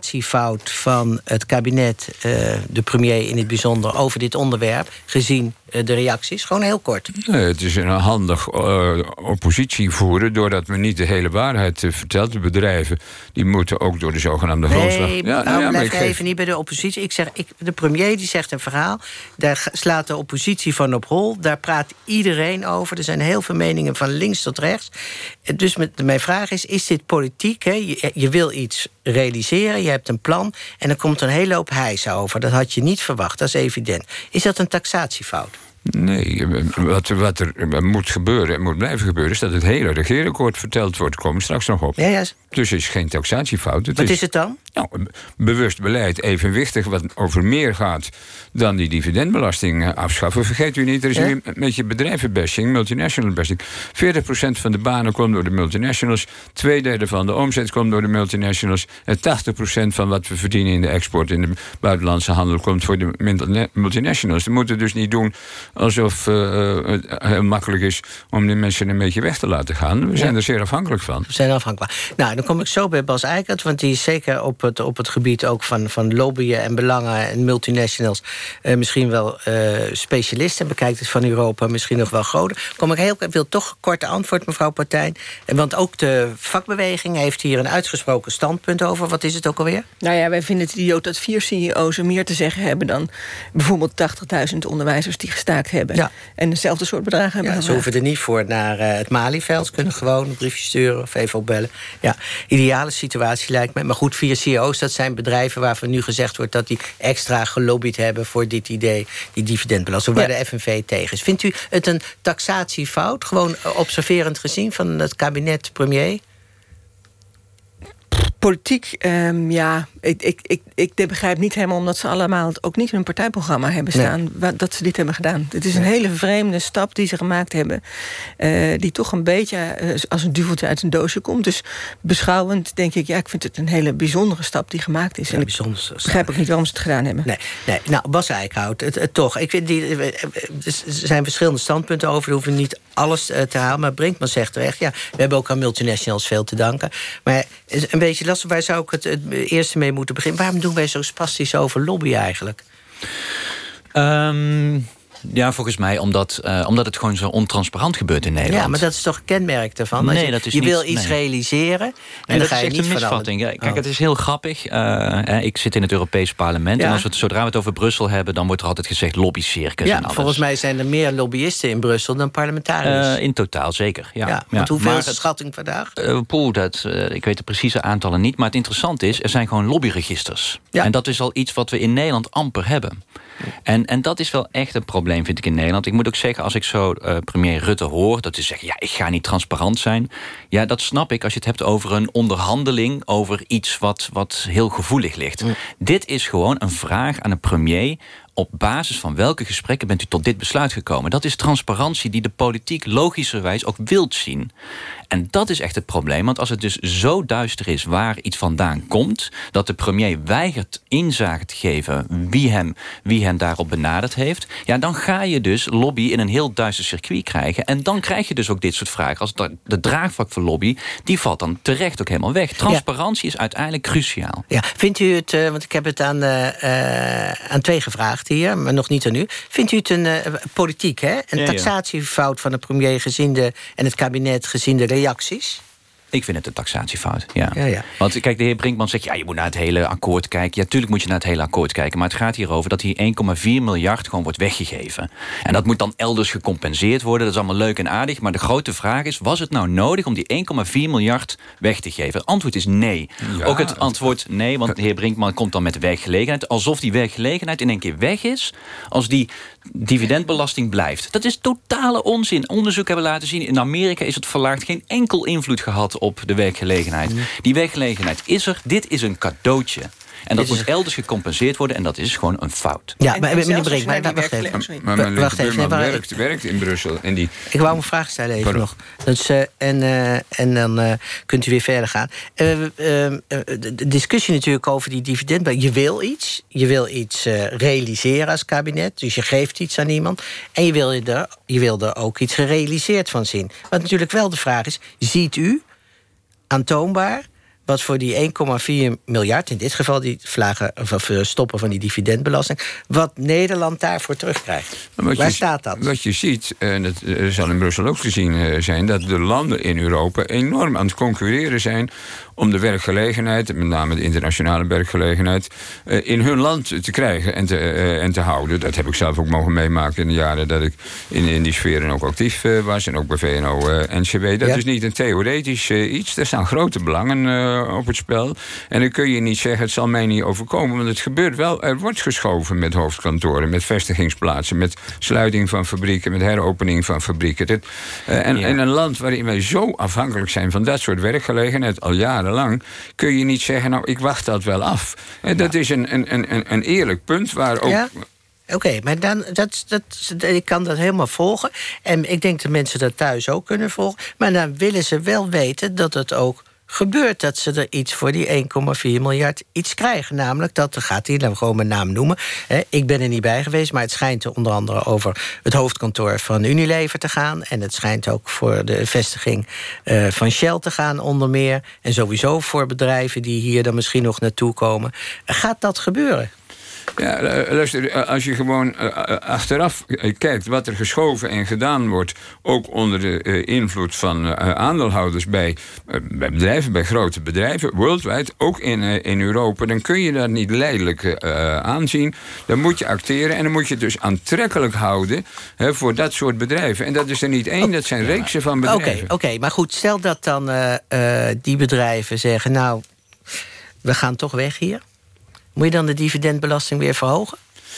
taxatiefout van het kabinet, uh, de premier in het bijzonder, over dit onderwerp, gezien de reacties? Gewoon heel kort. Nee, het is een handig uh, oppositie voeren... doordat men niet de hele waarheid uh, vertelt. De bedrijven die moeten ook door de zogenaamde grondslag... Nee, ja, nou, ja, blijf geef... even niet bij de oppositie. Ik zeg, ik, de premier die zegt een verhaal. Daar slaat de oppositie van op hol. Daar praat iedereen over. Er zijn heel veel meningen van links tot rechts. Dus met, mijn vraag is, is dit politiek? Hè? Je, je wil iets realiseren, je hebt een plan... en dan komt een hele hoop hijs over. Dat had je niet verwacht, dat is evident. Is dat een taxatiefout? Nee, wat, wat er moet gebeuren en moet blijven gebeuren... is dat het hele regeerakkoord verteld wordt. Komen we straks nog op. Ja, ja. Dus het is geen taxatiefout. Het wat is, is het dan? Nou, bewust beleid, evenwichtig, wat over meer gaat... dan die dividendbelasting afschaffen. Vergeet u niet, er is ja? een beetje bedrijvenbashing, multinational bashing. veertig procent van de banen komt door de multinationals... tweederde van de omzet komt door de multinationals... en tachtig procent van wat we verdienen in de export... in de buitenlandse handel komt voor de multinationals. Dat moeten we dus niet doen... alsof uh, het heel makkelijk is om die mensen een beetje weg te laten gaan. We zijn ja. er zeer afhankelijk van. We zijn afhankelijk. Nou, dan kom ik zo bij Bas Eickhout... want die is zeker op het, op het gebied ook van, van lobbyen en belangen... en multinationals uh, misschien wel uh, specialist... en bekijkt het van Europa misschien nog wel groter. Kom ik, heel, ik wil toch een korte antwoord, mevrouw Partijn. Want ook de vakbeweging heeft hier een uitgesproken standpunt over. Wat is het ook alweer? Nou ja, wij vinden het idioot dat vier C E O's er meer te zeggen hebben... dan bijvoorbeeld tachtigduizend onderwijzers die gestaakt hebben. Ja. En dezelfde soort bedragen hebben. Ja, ze hoeven er niet voor naar uh, het Malieveld. Ze kunnen gewoon een briefje sturen of even opbellen. Ja, ideale situatie lijkt me. Maar goed, vier C E O's, dat zijn bedrijven waarvan nu gezegd wordt... dat die extra gelobbyd hebben voor dit idee, die dividendbelasting... waar ja. de F N V tegen is. Vindt u het een taxatiefout, gewoon observerend gezien... van het kabinet premier? Politiek, um, ja, ik, ik, ik, ik begrijp niet helemaal... omdat ze allemaal het ook niet in hun partijprogramma hebben staan... Nee. dat ze dit hebben gedaan. Het is een hele vreemde stap die ze gemaakt hebben... Uh, die toch een beetje uh, als een duveltje uit een doosje komt. Dus beschouwend denk ik, ja, ik vind het een hele bijzondere stap die gemaakt is. Ja, en ik begrijp ook niet waarom ze het gedaan hebben. Nee, nee. Nou, Bas Eickhout, het, het, toch. Ik vind die, er zijn verschillende standpunten over. We hoeven niet alles uh, te halen. Maar Brinkman zegt terecht, ja, we hebben ook aan multinationals veel te danken. Maar een beetje lastig, waar zou ik het, het eerste mee moeten beginnen? Waarom doen wij zo spastisch over lobby eigenlijk? Um, ja, volgens mij omdat, uh, omdat het gewoon zo ontransparant gebeurt in Nederland. Ja, maar dat is toch een kenmerk daarvan? Nee, je, dat is je niet, wil iets nee. realiseren en nee, dan dat ga je is echt niet een misvatting. Ja, kijk, oh. het is heel grappig. Uh, ik zit in het Europees Parlement ja. en als we het, zodra we het over Brussel hebben... dan wordt er altijd gezegd lobbycircus ja, en alles. Volgens mij zijn er meer lobbyisten in Brussel dan parlementariërs. Uh, in totaal, zeker. Ja. Ja, want ja. hoeveel is de schatting vandaag? Uh, poeh, dat, uh, ik weet de precieze aantallen niet. Maar het interessante is, er zijn gewoon lobbyregisters. Ja. En dat is al iets wat we in Nederland amper hebben. En, en dat is wel echt een probleem, vind ik, in Nederland. Ik moet ook zeggen, als ik zo uh, premier Rutte hoor... dat hij zegt, ja, ik ga niet transparant zijn. Ja, dat snap ik als je het hebt over een onderhandeling... over iets wat, wat heel gevoelig ligt. Mm. Dit is gewoon een vraag aan een premier... op basis van welke gesprekken bent u tot dit besluit gekomen? Dat is transparantie die de politiek logischerwijs ook wilt zien. En dat is echt het probleem. Want als het dus zo duister is waar iets vandaan komt... dat de premier weigert inzage te geven wie hem, wie hem daarop benaderd heeft... ja, dan ga je dus lobby in een heel duister circuit krijgen. En dan krijg je dus ook dit soort vragen. Als de, de draagvlak voor lobby, die valt dan terecht ook helemaal weg. Transparantie ja. is uiteindelijk cruciaal. Ja, vindt u het, uh, want ik heb het aan, uh, uh, aan twee gevraagd hier... maar nog niet aan u. Vindt u het een uh, politiek, hè? Een ja, taxatiefout van de premier gezien de, en het kabinet gezien de reacties? Ik vind het een taxatiefout, ja. ja, ja. Want kijk, de heer Brinkman zegt... ja, je moet naar het hele akkoord kijken. Ja, tuurlijk moet je naar het hele akkoord kijken. Maar het gaat hier over dat hier één komma vier miljard gewoon wordt weggegeven. En dat moet dan elders gecompenseerd worden. Dat is allemaal leuk en aardig. Maar de grote vraag is, was het nou nodig om die één komma vier miljard weg te geven? Het antwoord is nee. Ja, Ook het antwoord nee, want de heer Brinkman komt dan met werkgelegenheid. Alsof die werkgelegenheid in één keer weg is... als die dividendbelasting blijft. Dat is totale onzin. Onderzoek hebben laten zien, in Amerika is het verlaagd... geen enkel invloed gehad op de werkgelegenheid. Die werkgelegenheid is er. Dit is een cadeautje. En dat moet elders gecompenseerd worden. En dat is gewoon een fout. Ja, maar meneer Brink, maar wacht even. Maar mijn linkerbuurman werkt, werkt in Brussel. En die... Ik wou een vraag stellen even Pardon. nog. Dus, uh, en, uh, en dan uh, kunt u weer verder gaan. Uh, uh, uh, de discussie natuurlijk over die dividend. Je wil iets. Je wil iets uh, realiseren als kabinet. Dus je geeft iets aan iemand. En je wil er, je wil er ook iets gerealiseerd van zien. Wat natuurlijk wel de vraag is, ziet u aantoonbaar wat voor die één komma vier miljard... in dit geval die vlagen, of stoppen van die dividendbelasting... wat Nederland daarvoor terugkrijgt. Waar je, staat dat? Wat je ziet, en dat zal in Brussel ook gezien zijn... dat de landen in Europa enorm aan het concurreren zijn... om de werkgelegenheid, met name de internationale werkgelegenheid... in hun land te krijgen en te, en te houden. Dat heb ik zelf ook mogen meemaken in de jaren dat ik in, in die sferen ook actief was... en ook bij V N O N C W. Dat ja. is niet een theoretisch iets. Er staan grote belangen uh, op het spel. En dan kun je niet zeggen, het zal mij niet overkomen... want het gebeurt wel. Er wordt geschoven met hoofdkantoren, met vestigingsplaatsen... met sluiting van fabrieken, met heropening van fabrieken. Dit, uh, en, ja. en een land waarin wij zo afhankelijk zijn van dat soort werkgelegenheid... al jarenlang, kun je niet zeggen, nou, ik wacht dat wel af. Uh, dat ja. is een, een, een, een eerlijk punt waar ook... Ja? Oké, okay, maar dan, dat, dat, ik kan dat helemaal volgen. En ik denk dat mensen dat thuis ook kunnen volgen. Maar dan willen ze wel weten dat het ook gebeurt... dat ze er iets voor die één komma vier miljard iets krijgen. Namelijk, dat gaat hij, laten we gewoon mijn naam noemen. Hè, ik ben er niet bij geweest, maar het schijnt er onder andere... over het hoofdkantoor van Unilever te gaan. En het schijnt ook voor de vestiging uh, van Shell te gaan, onder meer. En sowieso voor bedrijven die hier dan misschien nog naartoe komen. Gaat dat gebeuren? Ja, luister, als je gewoon achteraf kijkt wat er geschoven en gedaan wordt... ook onder de invloed van aandeelhouders bij, bij bedrijven, bij grote bedrijven... worldwide, ook in, in Europa, dan kun je dat niet leidelijk uh, aanzien. Dan moet je acteren en dan moet je het dus aantrekkelijk houden... Hè, voor dat soort bedrijven. En dat is er niet één, dat zijn reeksen van bedrijven. Oké, okay, okay, maar goed, stel dat dan uh, uh, die bedrijven zeggen... nou, we gaan toch weg hier... Moet je dan de dividendbelasting weer verhogen?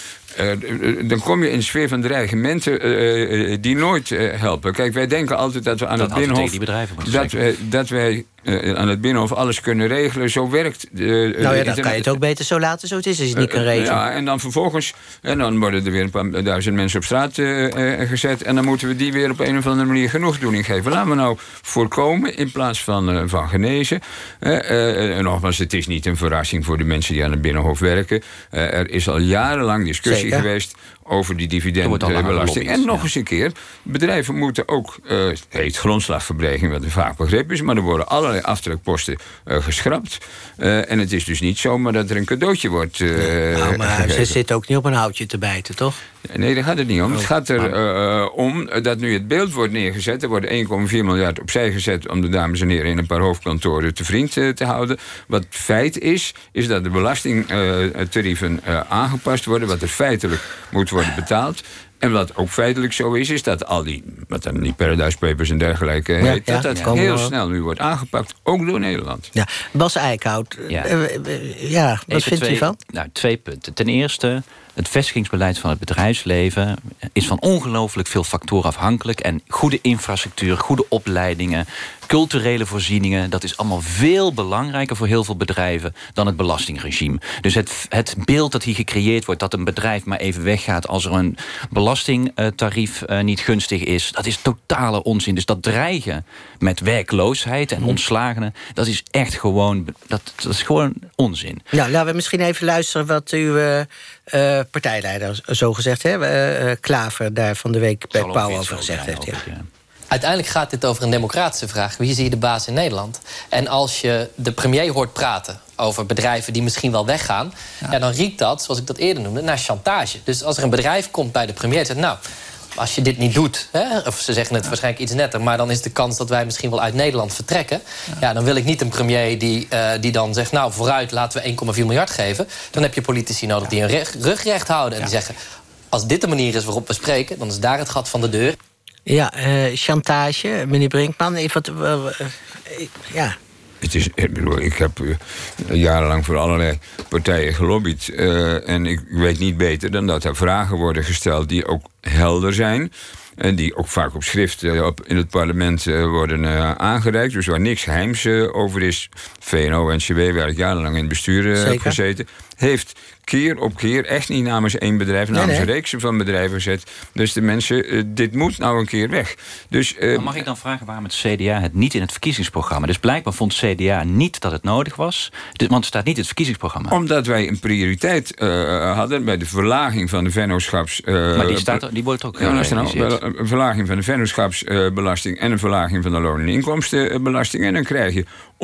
Uh, dan kom je in de sfeer van dreigementen uh, uh, die nooit uh, helpen. Kijk, wij denken altijd dat we aan dat het Binnenhof... Die bedrijven dat, wij, dat wij uh, aan het Binnenhof alles kunnen regelen. Zo werkt... Uh, nou ja, dan kan je het ook beter zo laten zo het is, als je het niet kan regelen. Uh, ja, en dan vervolgens... En dan worden er weer een paar duizend mensen op straat uh, uh, gezet... en dan moeten we die weer op een of andere manier genoegdoening geven. Laten we nou voorkomen in plaats van, uh, van genezen. Uh, uh, uh, nogmaals, het is niet een verrassing voor de mensen die aan het Binnenhof werken. Uh, er is al jarenlang discussie Zeker. geweest... over die dividendbelasting. En nog eens een keer, bedrijven moeten ook... Uh, het heet grondslagverbrekking, wat een vaak begrip is... maar er worden allerlei aftrekposten uh, geschrapt. Uh, en het is dus niet zomaar dat er een cadeautje wordt uh, Nou, maar gegeven. Ze zit ook niet op een houtje te bijten, toch? Nee, daar gaat het niet om. Oh, het gaat er uh, om dat nu het beeld wordt neergezet. Er wordt één komma vier miljard opzij gezet... om de dames en heren in een paar hoofdkantoren te vriend uh, te houden. Wat feit is, is dat de belastingtarieven uh, uh, aangepast worden... wat er feitelijk moet worden betaald. En wat ook feitelijk zo is, is dat al die... wat dan die Paradise Papers en dergelijke heet... Ja, dat dat ja, heel snel nu wordt aangepakt, ook door Nederland. Ja, Bas Eickhout, ja, uh, uh, ja wat Even vindt twee, u van? Nou, twee punten. Ten eerste... Het vestigingsbeleid van het bedrijfsleven is van ongelooflijk veel factoren afhankelijk. En goede infrastructuur, goede opleidingen, culturele voorzieningen... dat is allemaal veel belangrijker voor heel veel bedrijven dan het belastingregime. Dus het, het beeld dat hier gecreëerd wordt... dat een bedrijf maar even weggaat als er een belastingtarief uh, niet gunstig is... dat is totale onzin. Dus dat dreigen met werkloosheid en ontslagenen... dat is echt gewoon, dat, dat is gewoon onzin. Nou, laten we misschien even luisteren wat uw... Uh... Uh, partijleider, zo gezegd, hè, uh, Klaver daar van de week bij Pauw over gezegd heeft. Ja. Ja. Uiteindelijk gaat dit over een democratische vraag. Wie zie je de baas in Nederland? En als je de premier hoort praten over bedrijven die misschien wel weggaan... Ja. Ja, dan riekt dat, zoals ik dat eerder noemde, naar chantage. Dus als er een bedrijf komt bij de premier en zegt... nou, als je dit niet doet, hè, of ze zeggen het ja. waarschijnlijk iets netter... maar dan is de kans dat wij misschien wel uit Nederland vertrekken... Ja, ja dan wil ik niet een premier die, uh, die dan zegt... nou, vooruit, laten we één komma vier miljard geven. Dan heb je politici nodig die hun rug, rug recht houden... en ja. die zeggen, als dit de manier is waarop we spreken... dan is daar het gat van de deur. Ja, uh, chantage, meneer Brinkman, even wat... Uh, uh, ja... Het is, ik, bedoel, ik heb uh, jarenlang voor allerlei partijen gelobbyd. Uh, en ik weet niet beter dan dat er vragen worden gesteld die ook helder zijn. En die ook vaak op schrift uh, op, in het parlement uh, worden uh, aangereikt. Dus waar niks geheims uh, over is. V N O N C W, waar ik jarenlang in het bestuur uh, heb gezeten... heeft keer op keer, echt niet namens één bedrijf... namens nee, nee. een reeks van bedrijven gezet. Dus de mensen, uh, dit moet nou een keer weg. Dus, uh, mag ik dan vragen waarom het C D A het niet in het verkiezingsprogramma... dus blijkbaar vond C D A niet dat het nodig was... want het staat niet in het verkiezingsprogramma. Omdat wij een prioriteit uh, hadden bij de verlaging van de vennootschaps... Uh, maar die, staat er, die wordt ook ja, nou, een verlaging van de vennootschapsbelasting... en een verlaging van de loon- en inkomstenbelasting. En dan krijg je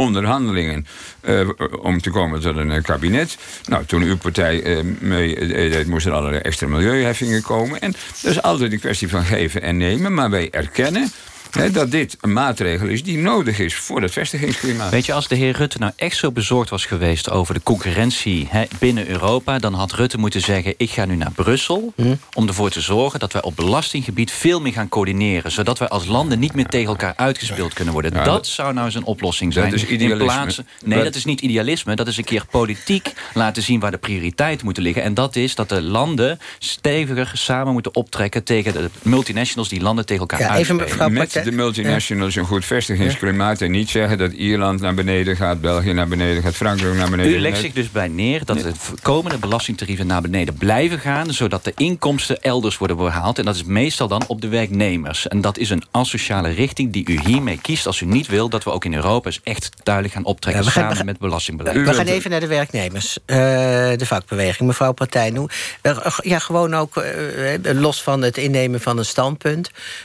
onderhandelingen uh, om te komen tot een uh, kabinet. Nou, toen uw partij uh, mee uh, deed, moesten er allerlei extra milieuheffingen komen. En dat is altijd een kwestie van geven en nemen, maar wij erkennen He, dat dit een maatregel is die nodig is voor het vestigingsklimaat. Weet je, als de heer Rutte nou echt zo bezorgd was geweest over de concurrentie he, binnen Europa, dan had Rutte moeten zeggen, ik ga nu naar Brussel hm? om ervoor te zorgen dat wij op belastinggebied veel meer gaan coördineren, zodat wij als landen niet meer tegen elkaar uitgespeeld kunnen worden. Ja, dat, dat zou nou eens een oplossing zijn. Dat is idealisme. In plaats, nee, dat... dat is niet idealisme. Dat is een keer politiek laten zien waar de prioriteiten moeten liggen. En dat is dat de landen steviger samen moeten optrekken tegen de multinationals die landen tegen elkaar ja, uitspelen. Met de multinationals een goed vestigingsklimaat en niet zeggen dat Ierland naar beneden gaat, België naar beneden gaat, Frankrijk naar beneden. U legt zich dus bij neer dat de komende belastingtarieven naar beneden blijven gaan, zodat de inkomsten elders worden behaald. En dat is meestal dan op de werknemers. En dat is een asociale richting die u hiermee kiest als u niet wil dat we ook in Europa eens echt duidelijk gaan optrekken ja, we gaan, samen we gaan, met belastingbeleid. We gaan even naar de werknemers, uh, de vakbeweging. Mevrouw Partij, uh, ja, gewoon ook uh, los van het innemen van een standpunt.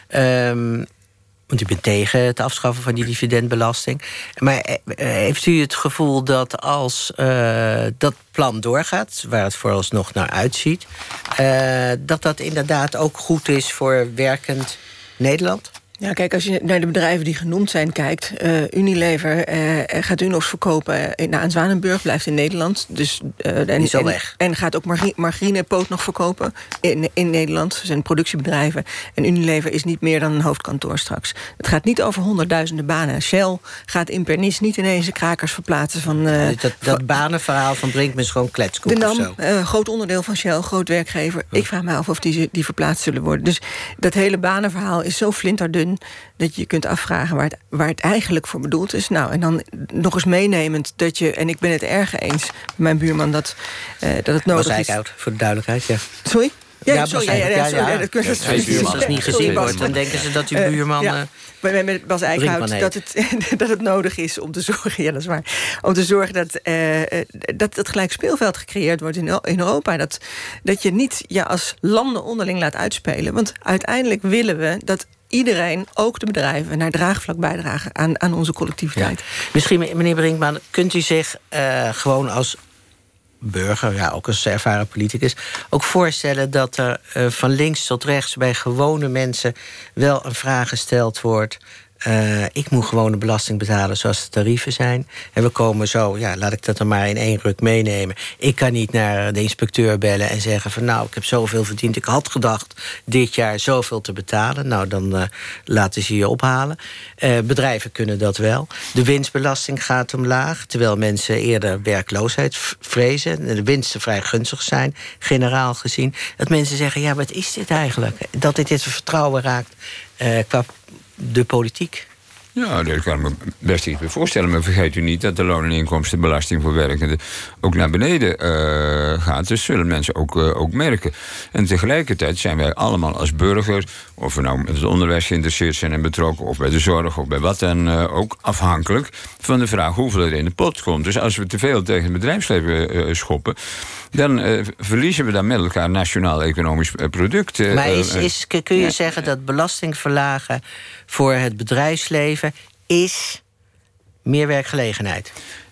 Um, Want u bent tegen het afschaffen van die dividendbelasting. Maar heeft u het gevoel dat als uh, dat plan doorgaat, waar het vooralsnog naar uitziet, uh, dat dat inderdaad ook goed is voor werkend Nederland? Ja, kijk, als je naar de bedrijven die genoemd zijn kijkt, Uh, Unilever uh, gaat Unox verkopen uh, naar Zwanenburg, blijft in Nederland. Dus, uh, en, Niet zo en, weg. En gaat ook margi- margarine poot nog verkopen in, in Nederland. Ze zijn productiebedrijven. En Unilever is niet meer dan een hoofdkantoor straks. Het gaat niet over honderdduizenden banen. Shell gaat in Pernis niet ineens de krakers verplaatsen van Uh, dat dat van, banenverhaal van Brinkman is gewoon kletskoek de of NAM, zo. Uh, groot onderdeel van Shell, groot werkgever. Ja. Ik vraag me af of die, die verplaatst zullen worden. Dus dat hele banenverhaal is zo flinterdun dat je je kunt afvragen waar het, waar het eigenlijk voor bedoeld is. Nou, en dan nog eens meenemend dat je, en ik ben het erg eens met mijn buurman, dat, uh, dat het nodig was is. Oud, voor de duidelijkheid, ja. Sorry? Ja, ja, sorry, ja, ja, ja, sorry, ja, ja. Dat kun je, ja, ja, buurman. Als het niet gezien wordt, dan denken ze dat uw buurman Uh, ja. uh, met Bas Eickhout dat het, dat het nodig is om te zorgen, ja, dat is waar, om te zorgen dat uh, dat het gelijk speelveld gecreëerd wordt in, in Europa. Dat, dat je niet ja, als landen onderling laat uitspelen. Want uiteindelijk willen we dat iedereen, ook de bedrijven, naar draagvlak bijdragen aan, aan onze collectiviteit. Ja. Misschien, meneer Brinkman, kunt u zich uh, gewoon als burger, ja, ook als ervaren politicus, ook voorstellen dat er uh, van links tot rechts bij gewone mensen wel een vraag gesteld wordt. Uh, ik moet gewoon de belasting betalen zoals de tarieven zijn. En we komen zo, ja, laat ik dat dan maar in één ruk meenemen. Ik kan niet naar de inspecteur bellen en zeggen van nou, ik heb zoveel verdiend. Ik had gedacht dit jaar zoveel te betalen. Nou, dan uh, laten ze je ophalen. Uh, bedrijven kunnen dat wel. De winstbelasting gaat omlaag, terwijl mensen eerder werkloosheid vrezen. De winsten vrij gunstig zijn, generaal gezien. Dat mensen zeggen, ja, wat is dit eigenlijk? Dat dit dit vertrouwen raakt uh, qua de politiek. Ja, dat kan ik me best iets bij voorstellen. Maar vergeet u niet dat de loon- en inkomstenbelasting voor werkenden ook naar beneden uh, gaat. Dus zullen mensen ook, uh, ook merken. En tegelijkertijd zijn wij allemaal als burger, of we nou met het onderwijs geïnteresseerd zijn en betrokken, of bij de zorg, of bij wat dan uh, ook, afhankelijk van de vraag hoeveel er in de pot komt. Dus als we te veel tegen het bedrijfsleven uh, schoppen, dan uh, verliezen we dan met elkaar nationaal economisch product. Uh, maar is, is, kun je ja, zeggen dat belasting verlagen voor het bedrijfsleven is meer werkgelegenheid?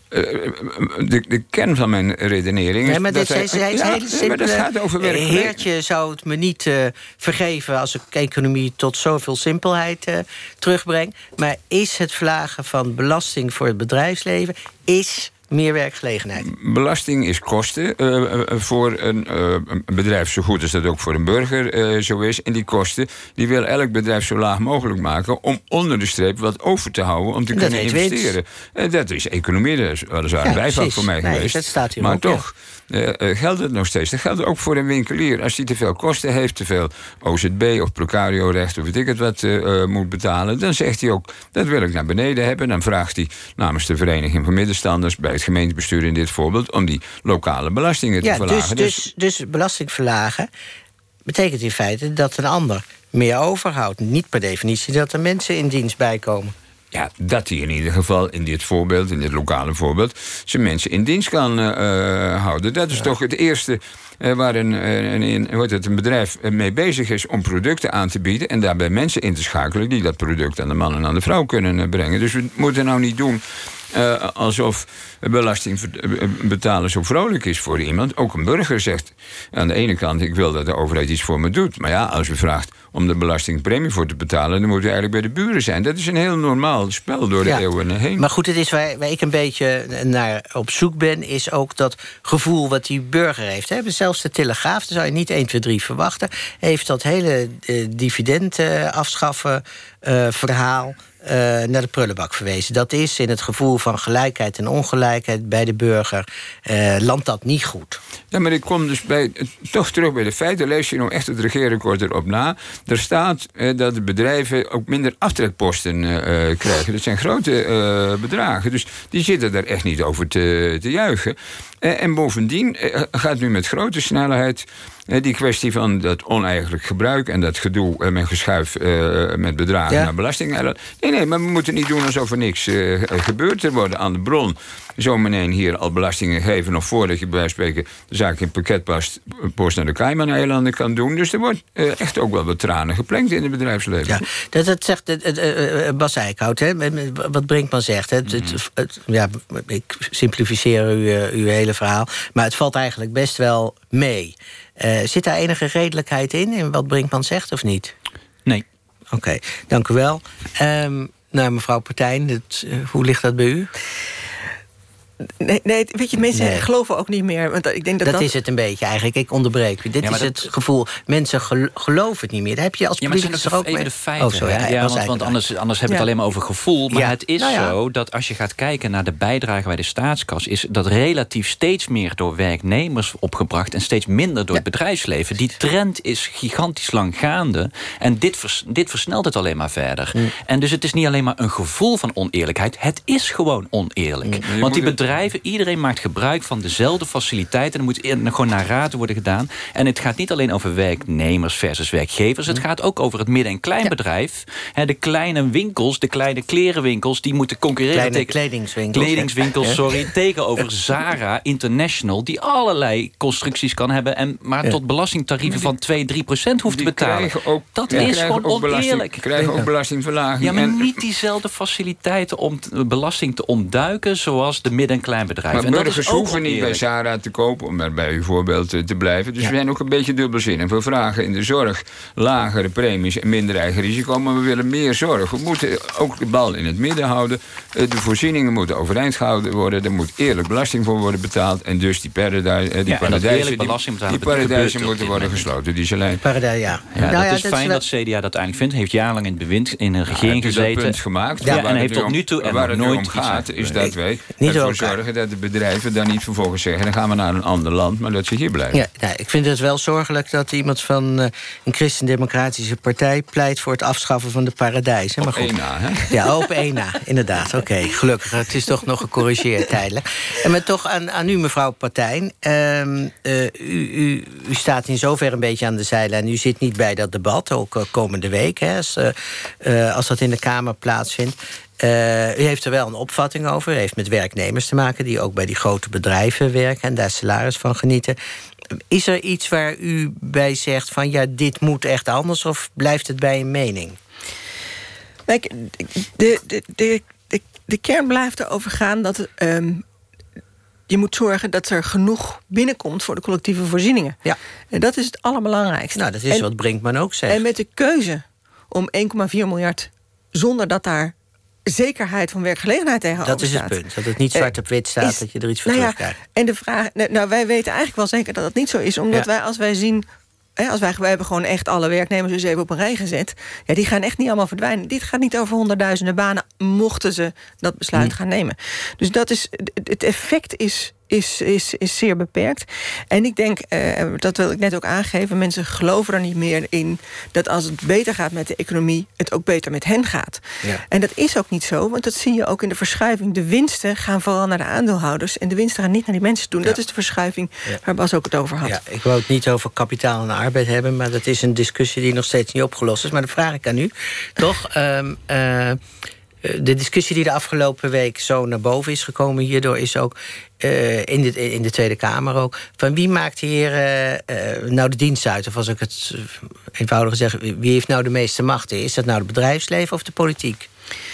De, de kern van mijn redenering is... Nee, maar dat dit is een hele simpele... Maar dat gaat over werkgelegenheid. Heertje zou het me niet uh, vergeven als ik economie tot zoveel simpelheid uh, terugbreng. Maar is het verlagen van belasting voor het bedrijfsleven is meer werkgelegenheid? Belasting is kosten uh, voor een, uh, een bedrijf, zo goed als dat ook voor een burger uh, zo is. En die kosten die wil elk bedrijf zo laag mogelijk maken om onder de streep wat over te houden om te dat kunnen investeren. Uh, dat is economie, dat is weliswaar een bijvak voor mij nee, geweest. Dat staat hier maar ook, toch uh, uh, geldt het nog steeds. Dat geldt ook voor een winkelier. Als die te veel kosten heeft, te veel O Z B of precario-recht of weet ik het wat uh, uh, moet betalen, dan zegt hij ook, dat wil ik naar beneden hebben. Dan vraagt hij namens de Vereniging van Middenstanders bij het gemeentebestuur in dit voorbeeld om die lokale belastingen te ja, verlagen. Dus, dus, dus belasting verlagen betekent in feite dat een ander meer overhoudt. Niet per definitie dat er mensen in dienst bijkomen. Ja, dat hij in ieder geval in dit voorbeeld, in dit lokale voorbeeld, zijn mensen in dienst kan uh, houden. Dat is ja. toch het eerste uh, waar een, een, een, hoe heet het, een bedrijf mee bezig is om producten aan te bieden en daarbij mensen in te schakelen die dat product aan de man en aan de vrouw kunnen uh, brengen. Dus we moeten nou niet doen Uh, alsof belasting betalen zo vrolijk is voor iemand. Ook een burger zegt aan de ene kant, ik wil dat de overheid iets voor me doet. Maar ja, als u vraagt om de belastingpremie voor te betalen, dan moet u eigenlijk bij de buren zijn. Dat is een heel normaal spel door de ja, eeuwen heen. Maar goed, het is waar, waar ik een beetje naar op zoek ben, is ook dat gevoel wat die burger heeft. Hè? Zelfs de Telegraaf, dat zou je niet één, twee, drie verwachten, heeft dat hele uh, dividend uh, afschaffen uh, verhaal Uh, naar de prullenbak verwezen. Dat is in het gevoel van gelijkheid en ongelijkheid bij de burger uh, landt dat niet goed. Ja, maar ik kom dus bij, toch terug bij de feiten. Lees je nou echt het regeerakkoord erop na. Er staat uh, dat de bedrijven ook minder aftrekposten uh, krijgen. Dat zijn grote uh, bedragen. Dus die zitten daar echt niet over te, te juichen. Uh, en bovendien uh, gaat nu met grote snelheid Uh, die kwestie van dat oneigenlijk gebruik en dat gedoe uh, met geschuif uh, met bedragen ja. naar belasting. Nee, nee, maar we moeten niet doen alsof er niks uh, gebeurt. Er worden aan de bron zo meteen hier al belastingen gegeven, nog voordat je bij wijze van spreken de zaak in pakketpost naar de Cayman-eilanden kan doen. Dus er wordt uh, echt ook wel wat tranen geplenkt in het bedrijfsleven. Ja, dat, dat zegt uh, uh, Bas Eickhout, hè, wat Brinkman zegt. Hè, mm-hmm. het, het, het, ja, ik simplificeer uw, uh, uw hele verhaal, maar het valt eigenlijk best wel mee. Uh, zit daar enige redelijkheid in, in wat Brinkman zegt, of niet? Nee. Oké, okay, dank u wel. Um, nou, mevrouw Partijn, het, uh, hoe ligt dat bij u? Nee, nee, weet je, mensen nee. geloven ook niet meer. Want ik denk dat, dat, dat is het een beetje eigenlijk. Ik onderbreek u. Dit ja, is dat... het gevoel. Mensen gel- geloven het niet meer. Dat heb je als ja, politicus toch ook even mee? de feiten. Oh, sorry, ja, ja, want, want anders, anders hebben we ja. het alleen maar over gevoel. Maar ja. het is nou ja. zo dat als je gaat kijken naar de bijdrage bij de staatskas, is dat relatief steeds meer door werknemers opgebracht en steeds minder door ja. het bedrijfsleven. Die trend is gigantisch lang gaande. En dit, vers, dit versnelt het alleen maar verder. Mm. En dus het is niet alleen maar een gevoel van oneerlijkheid. Het is gewoon oneerlijk. Mm. Want die bedrijven, iedereen maakt gebruik van dezelfde faciliteiten. Er moet gewoon naar raden worden gedaan. En het gaat niet alleen over werknemers versus werkgevers. Het gaat ook over het midden- en kleinbedrijf. Ja. De kleine winkels, de kleine klerenwinkels, die moeten concurreren kleine tegen kledingswinkels. Kledingswinkels, ja. sorry, tegenover Zara International, die allerlei constructies kan hebben en maar ja. tot belastingtarieven van twee, drie procent hoeft te betalen. Ook, dat ja, is gewoon oneerlijk. Ze krijgen ook belastingverlaging. Ja, maar en, niet diezelfde faciliteiten om t- belasting te ontduiken zoals de midden- en kleinbedrijven. Maar burgers hoeven niet bij Zara te kopen, om maar bij uw voorbeeld te blijven. Dus ja. we zijn ook een beetje dubbelzinnig. We vragen in de zorg lagere premies en minder eigen risico, maar we willen meer zorg. We moeten ook de bal in het midden houden. De voorzieningen moeten overeind gehouden worden. Er moet eerlijk belasting voor worden betaald. En dus die paradijzen, die ja, paradijzen, die, die paradijzen moeten worden gesloten. Die zijn Paradijs, ja. ja, nou, dat ja, is dat fijn is wel... dat C D A dat uiteindelijk vindt. Heeft jarenlang in het bewind in een regering ja, gezeten. Dat punt gemaakt. Ja, en heeft tot nu toe waar het nooit om gaat, is dat wij niet ervoor zorgen dat de bedrijven daar niet vervolgens zeggen, dan gaan we naar een ander land, maar dat ze hier blijven. Ja, nou, ik vind het wel zorgelijk dat iemand van uh, een christendemocratische partij pleit voor het afschaffen van de paradijs. Op één na, hè? Ja, op één na, inderdaad. Oké, okay, gelukkig. Het is toch nog gecorrigeerd tijdelijk. En maar toch aan, aan u, mevrouw Partijn. Uh, uh, u, u, u staat in zoverre een beetje aan de zijlijn. U zit niet bij dat debat, ook uh, komende week, hè, als, uh, uh, als dat in de Kamer plaatsvindt. Uh, u heeft er wel een opvatting over. U heeft met werknemers te maken die ook bij die grote bedrijven werken en daar salaris van genieten. Is er iets waar u bij zegt van ja, dit moet echt anders, of blijft het bij een mening? Kijk, de, de, de, de, de kern blijft erover gaan dat um, je moet zorgen dat er genoeg binnenkomt voor de collectieve voorzieningen. Ja. En dat is het allerbelangrijkste. Nou, dat is en, wat Brinkman ook zegt. En met de keuze om één komma vier miljard zonder dat daar zekerheid van werkgelegenheid tegenover staat. Dat is het punt, dat het niet zwart op wit staat, is, dat je er iets voor nou terugkrijgt. Ja, en de vraag, nou, wij weten eigenlijk wel zeker dat het niet zo is, omdat ja. wij, als wij zien, hè, als wij, wij hebben gewoon echt alle werknemers dus even op een rij gezet, ja, die gaan echt niet allemaal verdwijnen. Dit gaat niet over honderdduizenden banen, mochten ze dat besluit hm. gaan nemen. Dus dat is, het effect is Is, is, is zeer beperkt. En ik denk, uh, dat wil ik net ook aangeven, mensen geloven er niet meer in dat als het beter gaat met de economie, het ook beter met hen gaat. Ja. En dat is ook niet zo, want dat zie je ook in de verschuiving. De winsten gaan vooral naar de aandeelhouders en de winsten gaan niet naar die mensen toe. Ja. Dat is de verschuiving ja. waar Bas ook het over had. Ja, ik wou het niet over kapitaal en arbeid hebben, maar dat is een discussie die nog steeds niet opgelost is. Maar dan vraag ik aan u, toch? Um, uh, De discussie die de afgelopen week zo naar boven is gekomen hierdoor is ook uh, in, de, in de Tweede Kamer ook, van wie maakt hier uh, uh, nou de dienst uit? Of als ik het eenvoudiger zeg, wie heeft nou de meeste macht? Is dat nou het bedrijfsleven of de politiek?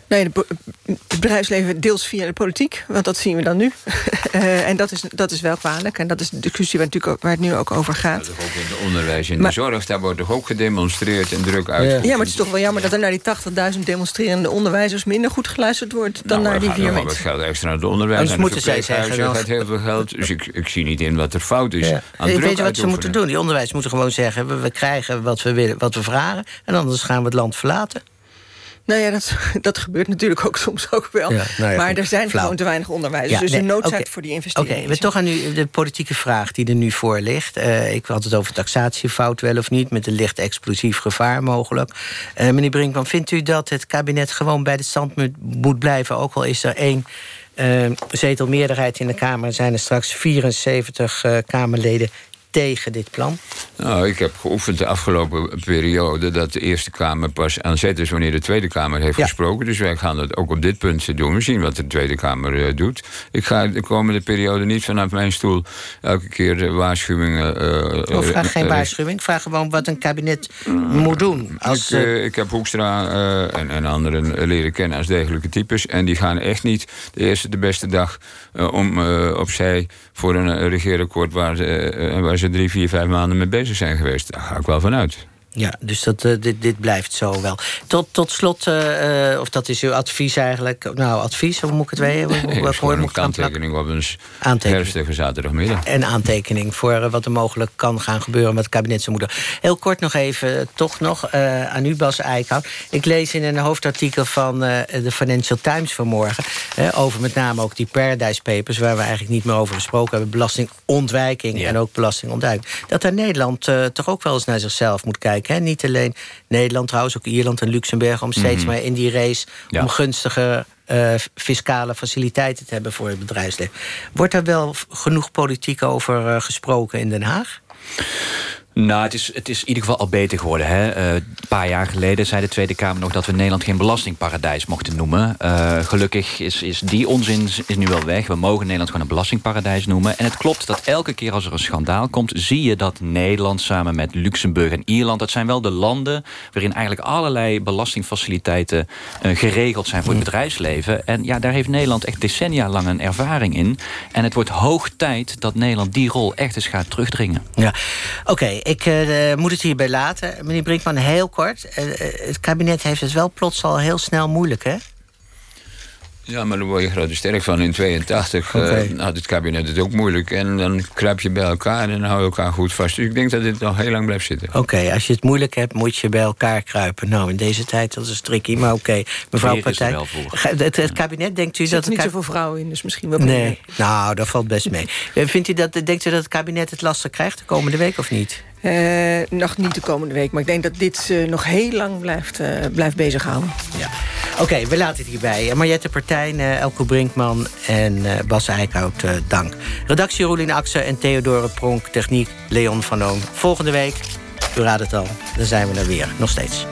Nee, de, het bedrijfsleven deels via de politiek, want dat zien we dan nu. uh, en dat is, dat is wel kwalijk. En dat is de discussie waar, natuurlijk ook, waar het nu ook over gaat. Ja, ook in het onderwijs en de zorg, daar wordt toch ook gedemonstreerd en druk uit. Ja, ja, maar het is toch wel jammer dat er naar die tachtigduizend demonstrerende onderwijzers minder goed geluisterd wordt dan nou, naar die vier mensen. Wat geld extra naar het onderwijs. Dus moeten zij zeggen, dan gaat heel veel geld. Dus ik, ik zie niet in wat er fout is. Ja. Weet je wat uitoefenen. Ze moeten doen? Die onderwijs moeten gewoon zeggen, we, we krijgen wat we willen, wat we vragen, en anders gaan we het land verlaten. Nou ja, dat, dat gebeurt natuurlijk ook soms ook wel. Ja, nou ja, maar goed. Er zijn Flauw. gewoon te weinig onderwijzers. Ja, dus nee, de noodzaak okay. voor die investeringen. Oké, okay, toch aan u de politieke vraag die er nu voor ligt. Uh, ik had het over taxatiefout wel of niet, met een licht explosief gevaar mogelijk. Uh, meneer Brinkman, vindt u dat het kabinet gewoon bij de standpunt moet blijven, ook al is er één uh, zetelmeerderheid in de Kamer, zijn er straks vierenzeventig uh, Kamerleden tegen dit plan? Nou, ik heb geoefend de afgelopen periode dat de Eerste Kamer pas aan zet is wanneer de Tweede Kamer heeft ja. gesproken. Dus wij gaan dat ook op dit punt doen. We zien wat de Tweede Kamer uh, doet. Ik ga de komende periode niet vanaf mijn stoel elke keer de waarschuwingen... Uh, ik vraag uh, geen waarschuwing. Ik vraag gewoon wat een kabinet uh, moet doen. Als, ik, uh, ik heb Hoekstra uh, en, en anderen leren kennen als degelijke types. En die gaan echt niet de eerste de beste dag uh, om uh, opzij voor een uh, regeerakkoord waar, uh, waar ze drie, vier, vijf maanden mee bezig zijn geweest. Daar ga ik wel van uit. Ja, dus dat, uh, dit, dit blijft zo wel. Tot, tot slot, uh, of dat is uw advies eigenlijk... Nou, advies, hoe moet ik het weten? Nee, het is gewoon een kanttekening op een herfstige zaterdagmiddag. En aantekening voor uh, wat er mogelijk kan gaan gebeuren... met het kabinet zou moeten. Heel kort nog even, uh, toch nog, uh, aan u Bas Eickhout. Ik lees in een hoofdartikel van uh, de Financial Times vanmorgen... Uh, over met name ook die Paradise Papers... waar we eigenlijk niet meer over gesproken hebben... belastingontwijking ja. en ook belastingontduiking... dat daar Nederland uh, toch ook wel eens naar zichzelf moet kijken. He, niet alleen Nederland, trouwens ook Ierland en Luxemburg... om steeds mm-hmm. maar in die race ja. om gunstige uh, fiscale faciliteiten te hebben voor het bedrijfsleven. Wordt daar wel genoeg politiek over uh, gesproken in Den Haag? Nou, het is, het is in ieder geval al beter geworden. Hè? Uh, een paar jaar geleden zei de Tweede Kamer nog... dat we Nederland geen belastingparadijs mochten noemen. Uh, gelukkig is, is die onzin is nu wel weg. We mogen Nederland gewoon een belastingparadijs noemen. En het klopt dat elke keer als er een schandaal komt... zie je dat Nederland samen met Luxemburg en Ierland... dat zijn wel de landen waarin eigenlijk allerlei belastingfaciliteiten... Uh, geregeld zijn voor het bedrijfsleven. En ja, daar heeft Nederland echt decennia lang een ervaring in. En het wordt hoog tijd dat Nederland die rol echt eens gaat terugdringen. Ja, oké. Okay. Ik uh, moet het hierbij laten. Meneer Brinkman, heel kort. Uh, het kabinet heeft het wel plots al heel snel moeilijk, hè? Ja, maar daar word je groot sterk van. In tweeëntachtig okay. uh, had het kabinet het ook moeilijk. En dan kruip je bij elkaar en dan hou je elkaar goed vast. Dus ik denk dat dit nog heel lang blijft zitten. Oké, okay, als je het moeilijk hebt, moet je bij elkaar kruipen. Nou, in deze tijd, dat is tricky, maar oké. Okay. Mevrouw Partij, het, het kabinet, denkt u er dat... Er niet zoveel vrouwen in, dus misschien wel... Nee, mee. Nou, dat valt best mee. Vindt u dat, denkt u dat het kabinet het lastig krijgt de komende week of niet? Uh, nog niet de komende week, maar ik denk dat dit uh, nog heel lang blijft, uh, blijft bezighouden. Ja. Oké, okay, we laten het hierbij. Mariette Partijn, uh, Elko Brinkman en uh, Bas Eickhout, uh, dank. Redactie Roelien Akse en Theodore Pronk, techniek Leon van Oom. Volgende week, u raadt het al, dan zijn we er weer, nog steeds.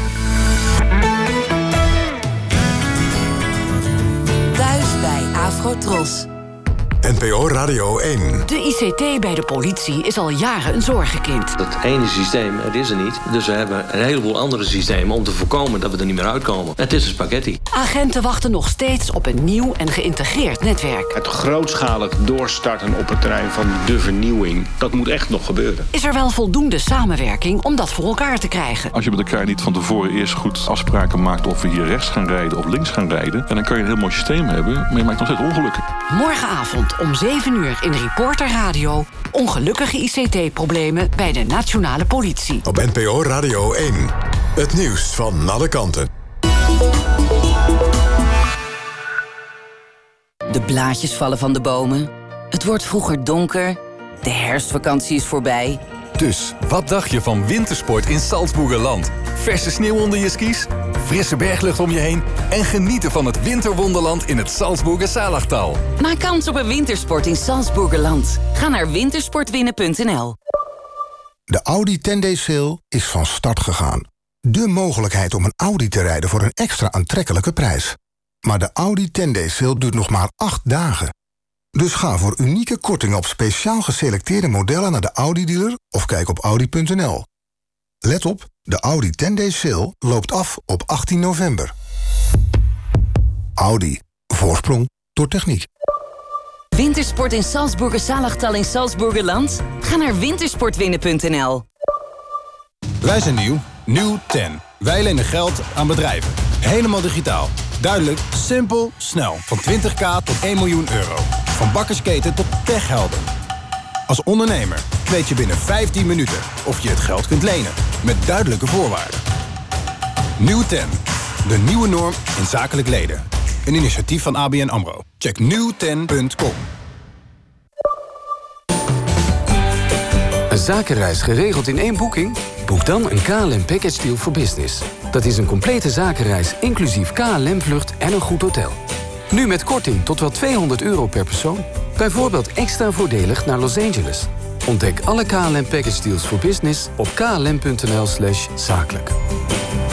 Thuis bij Afrotros. N P O Radio één. De I C T bij de politie is al jaren een zorgenkind. Dat ene systeem, het is er niet. Dus we hebben een heleboel andere systemen om te voorkomen dat we er niet meer uitkomen. Het is een spaghetti. Agenten wachten nog steeds op een nieuw en geïntegreerd netwerk. Het grootschalig doorstarten op het terrein van de vernieuwing, dat moet echt nog gebeuren. Is er wel voldoende samenwerking om dat voor elkaar te krijgen? Als je met elkaar niet van tevoren eerst goed afspraken maakt of we hier rechts gaan rijden of links gaan rijden, en dan kan je een heel mooi systeem hebben, maar je maakt nog steeds ongelukken. Morgenavond om zeven uur in Reporter Radio. Ongelukkige I C T-problemen bij de Nationale Politie. Op N P O Radio één. Het nieuws van alle kanten. De blaadjes vallen van de bomen. Het wordt vroeger donker. De herfstvakantie is voorbij. Dus, wat dacht je van wintersport in Salzburgerland? Verse sneeuw onder je skis, frisse berglucht om je heen en genieten van het winterwonderland in het Salzburger Salachtal. Maak kans op een wintersport in Salzburgerland. Ga naar wintersportwinnen punt n l. De Audi tien day sale is van start gegaan. De mogelijkheid om een Audi te rijden voor een extra aantrekkelijke prijs. Maar de Audi tien day sale duurt nog maar acht dagen. Dus ga voor unieke kortingen op speciaal geselecteerde modellen naar de Audi-dealer of kijk op audi punt n l. Let op, de Audi tien day sale loopt af op achttien november. Audi. Voorsprong door techniek. Wintersport in Salzburger Salachtal in Salzburgerland? Ga naar wintersportwinnen punt n l. Wij zijn nieuw. Nieuw ten. Wij lenen geld aan bedrijven. Helemaal digitaal. Duidelijk, simpel, snel. Van twintig k tot één miljoen euro. Van bakkersketen tot techhelden. Als ondernemer weet je binnen vijftien minuten of je het geld kunt lenen. Met duidelijke voorwaarden. Nieuw ten. De nieuwe norm in zakelijk leden. Een initiatief van A B N AMRO. Check nieuw ten punt com. Een zakenreis geregeld in één boeking? Boek dan een K L M Package Deal for Business. Dat is een complete zakenreis inclusief K L M-vlucht en een goed hotel. Nu met korting tot wel tweehonderd euro per persoon. Bijvoorbeeld extra voordelig naar Los Angeles. Ontdek alle K L M Package Deals for Business op klm punt n l slash zakelijk.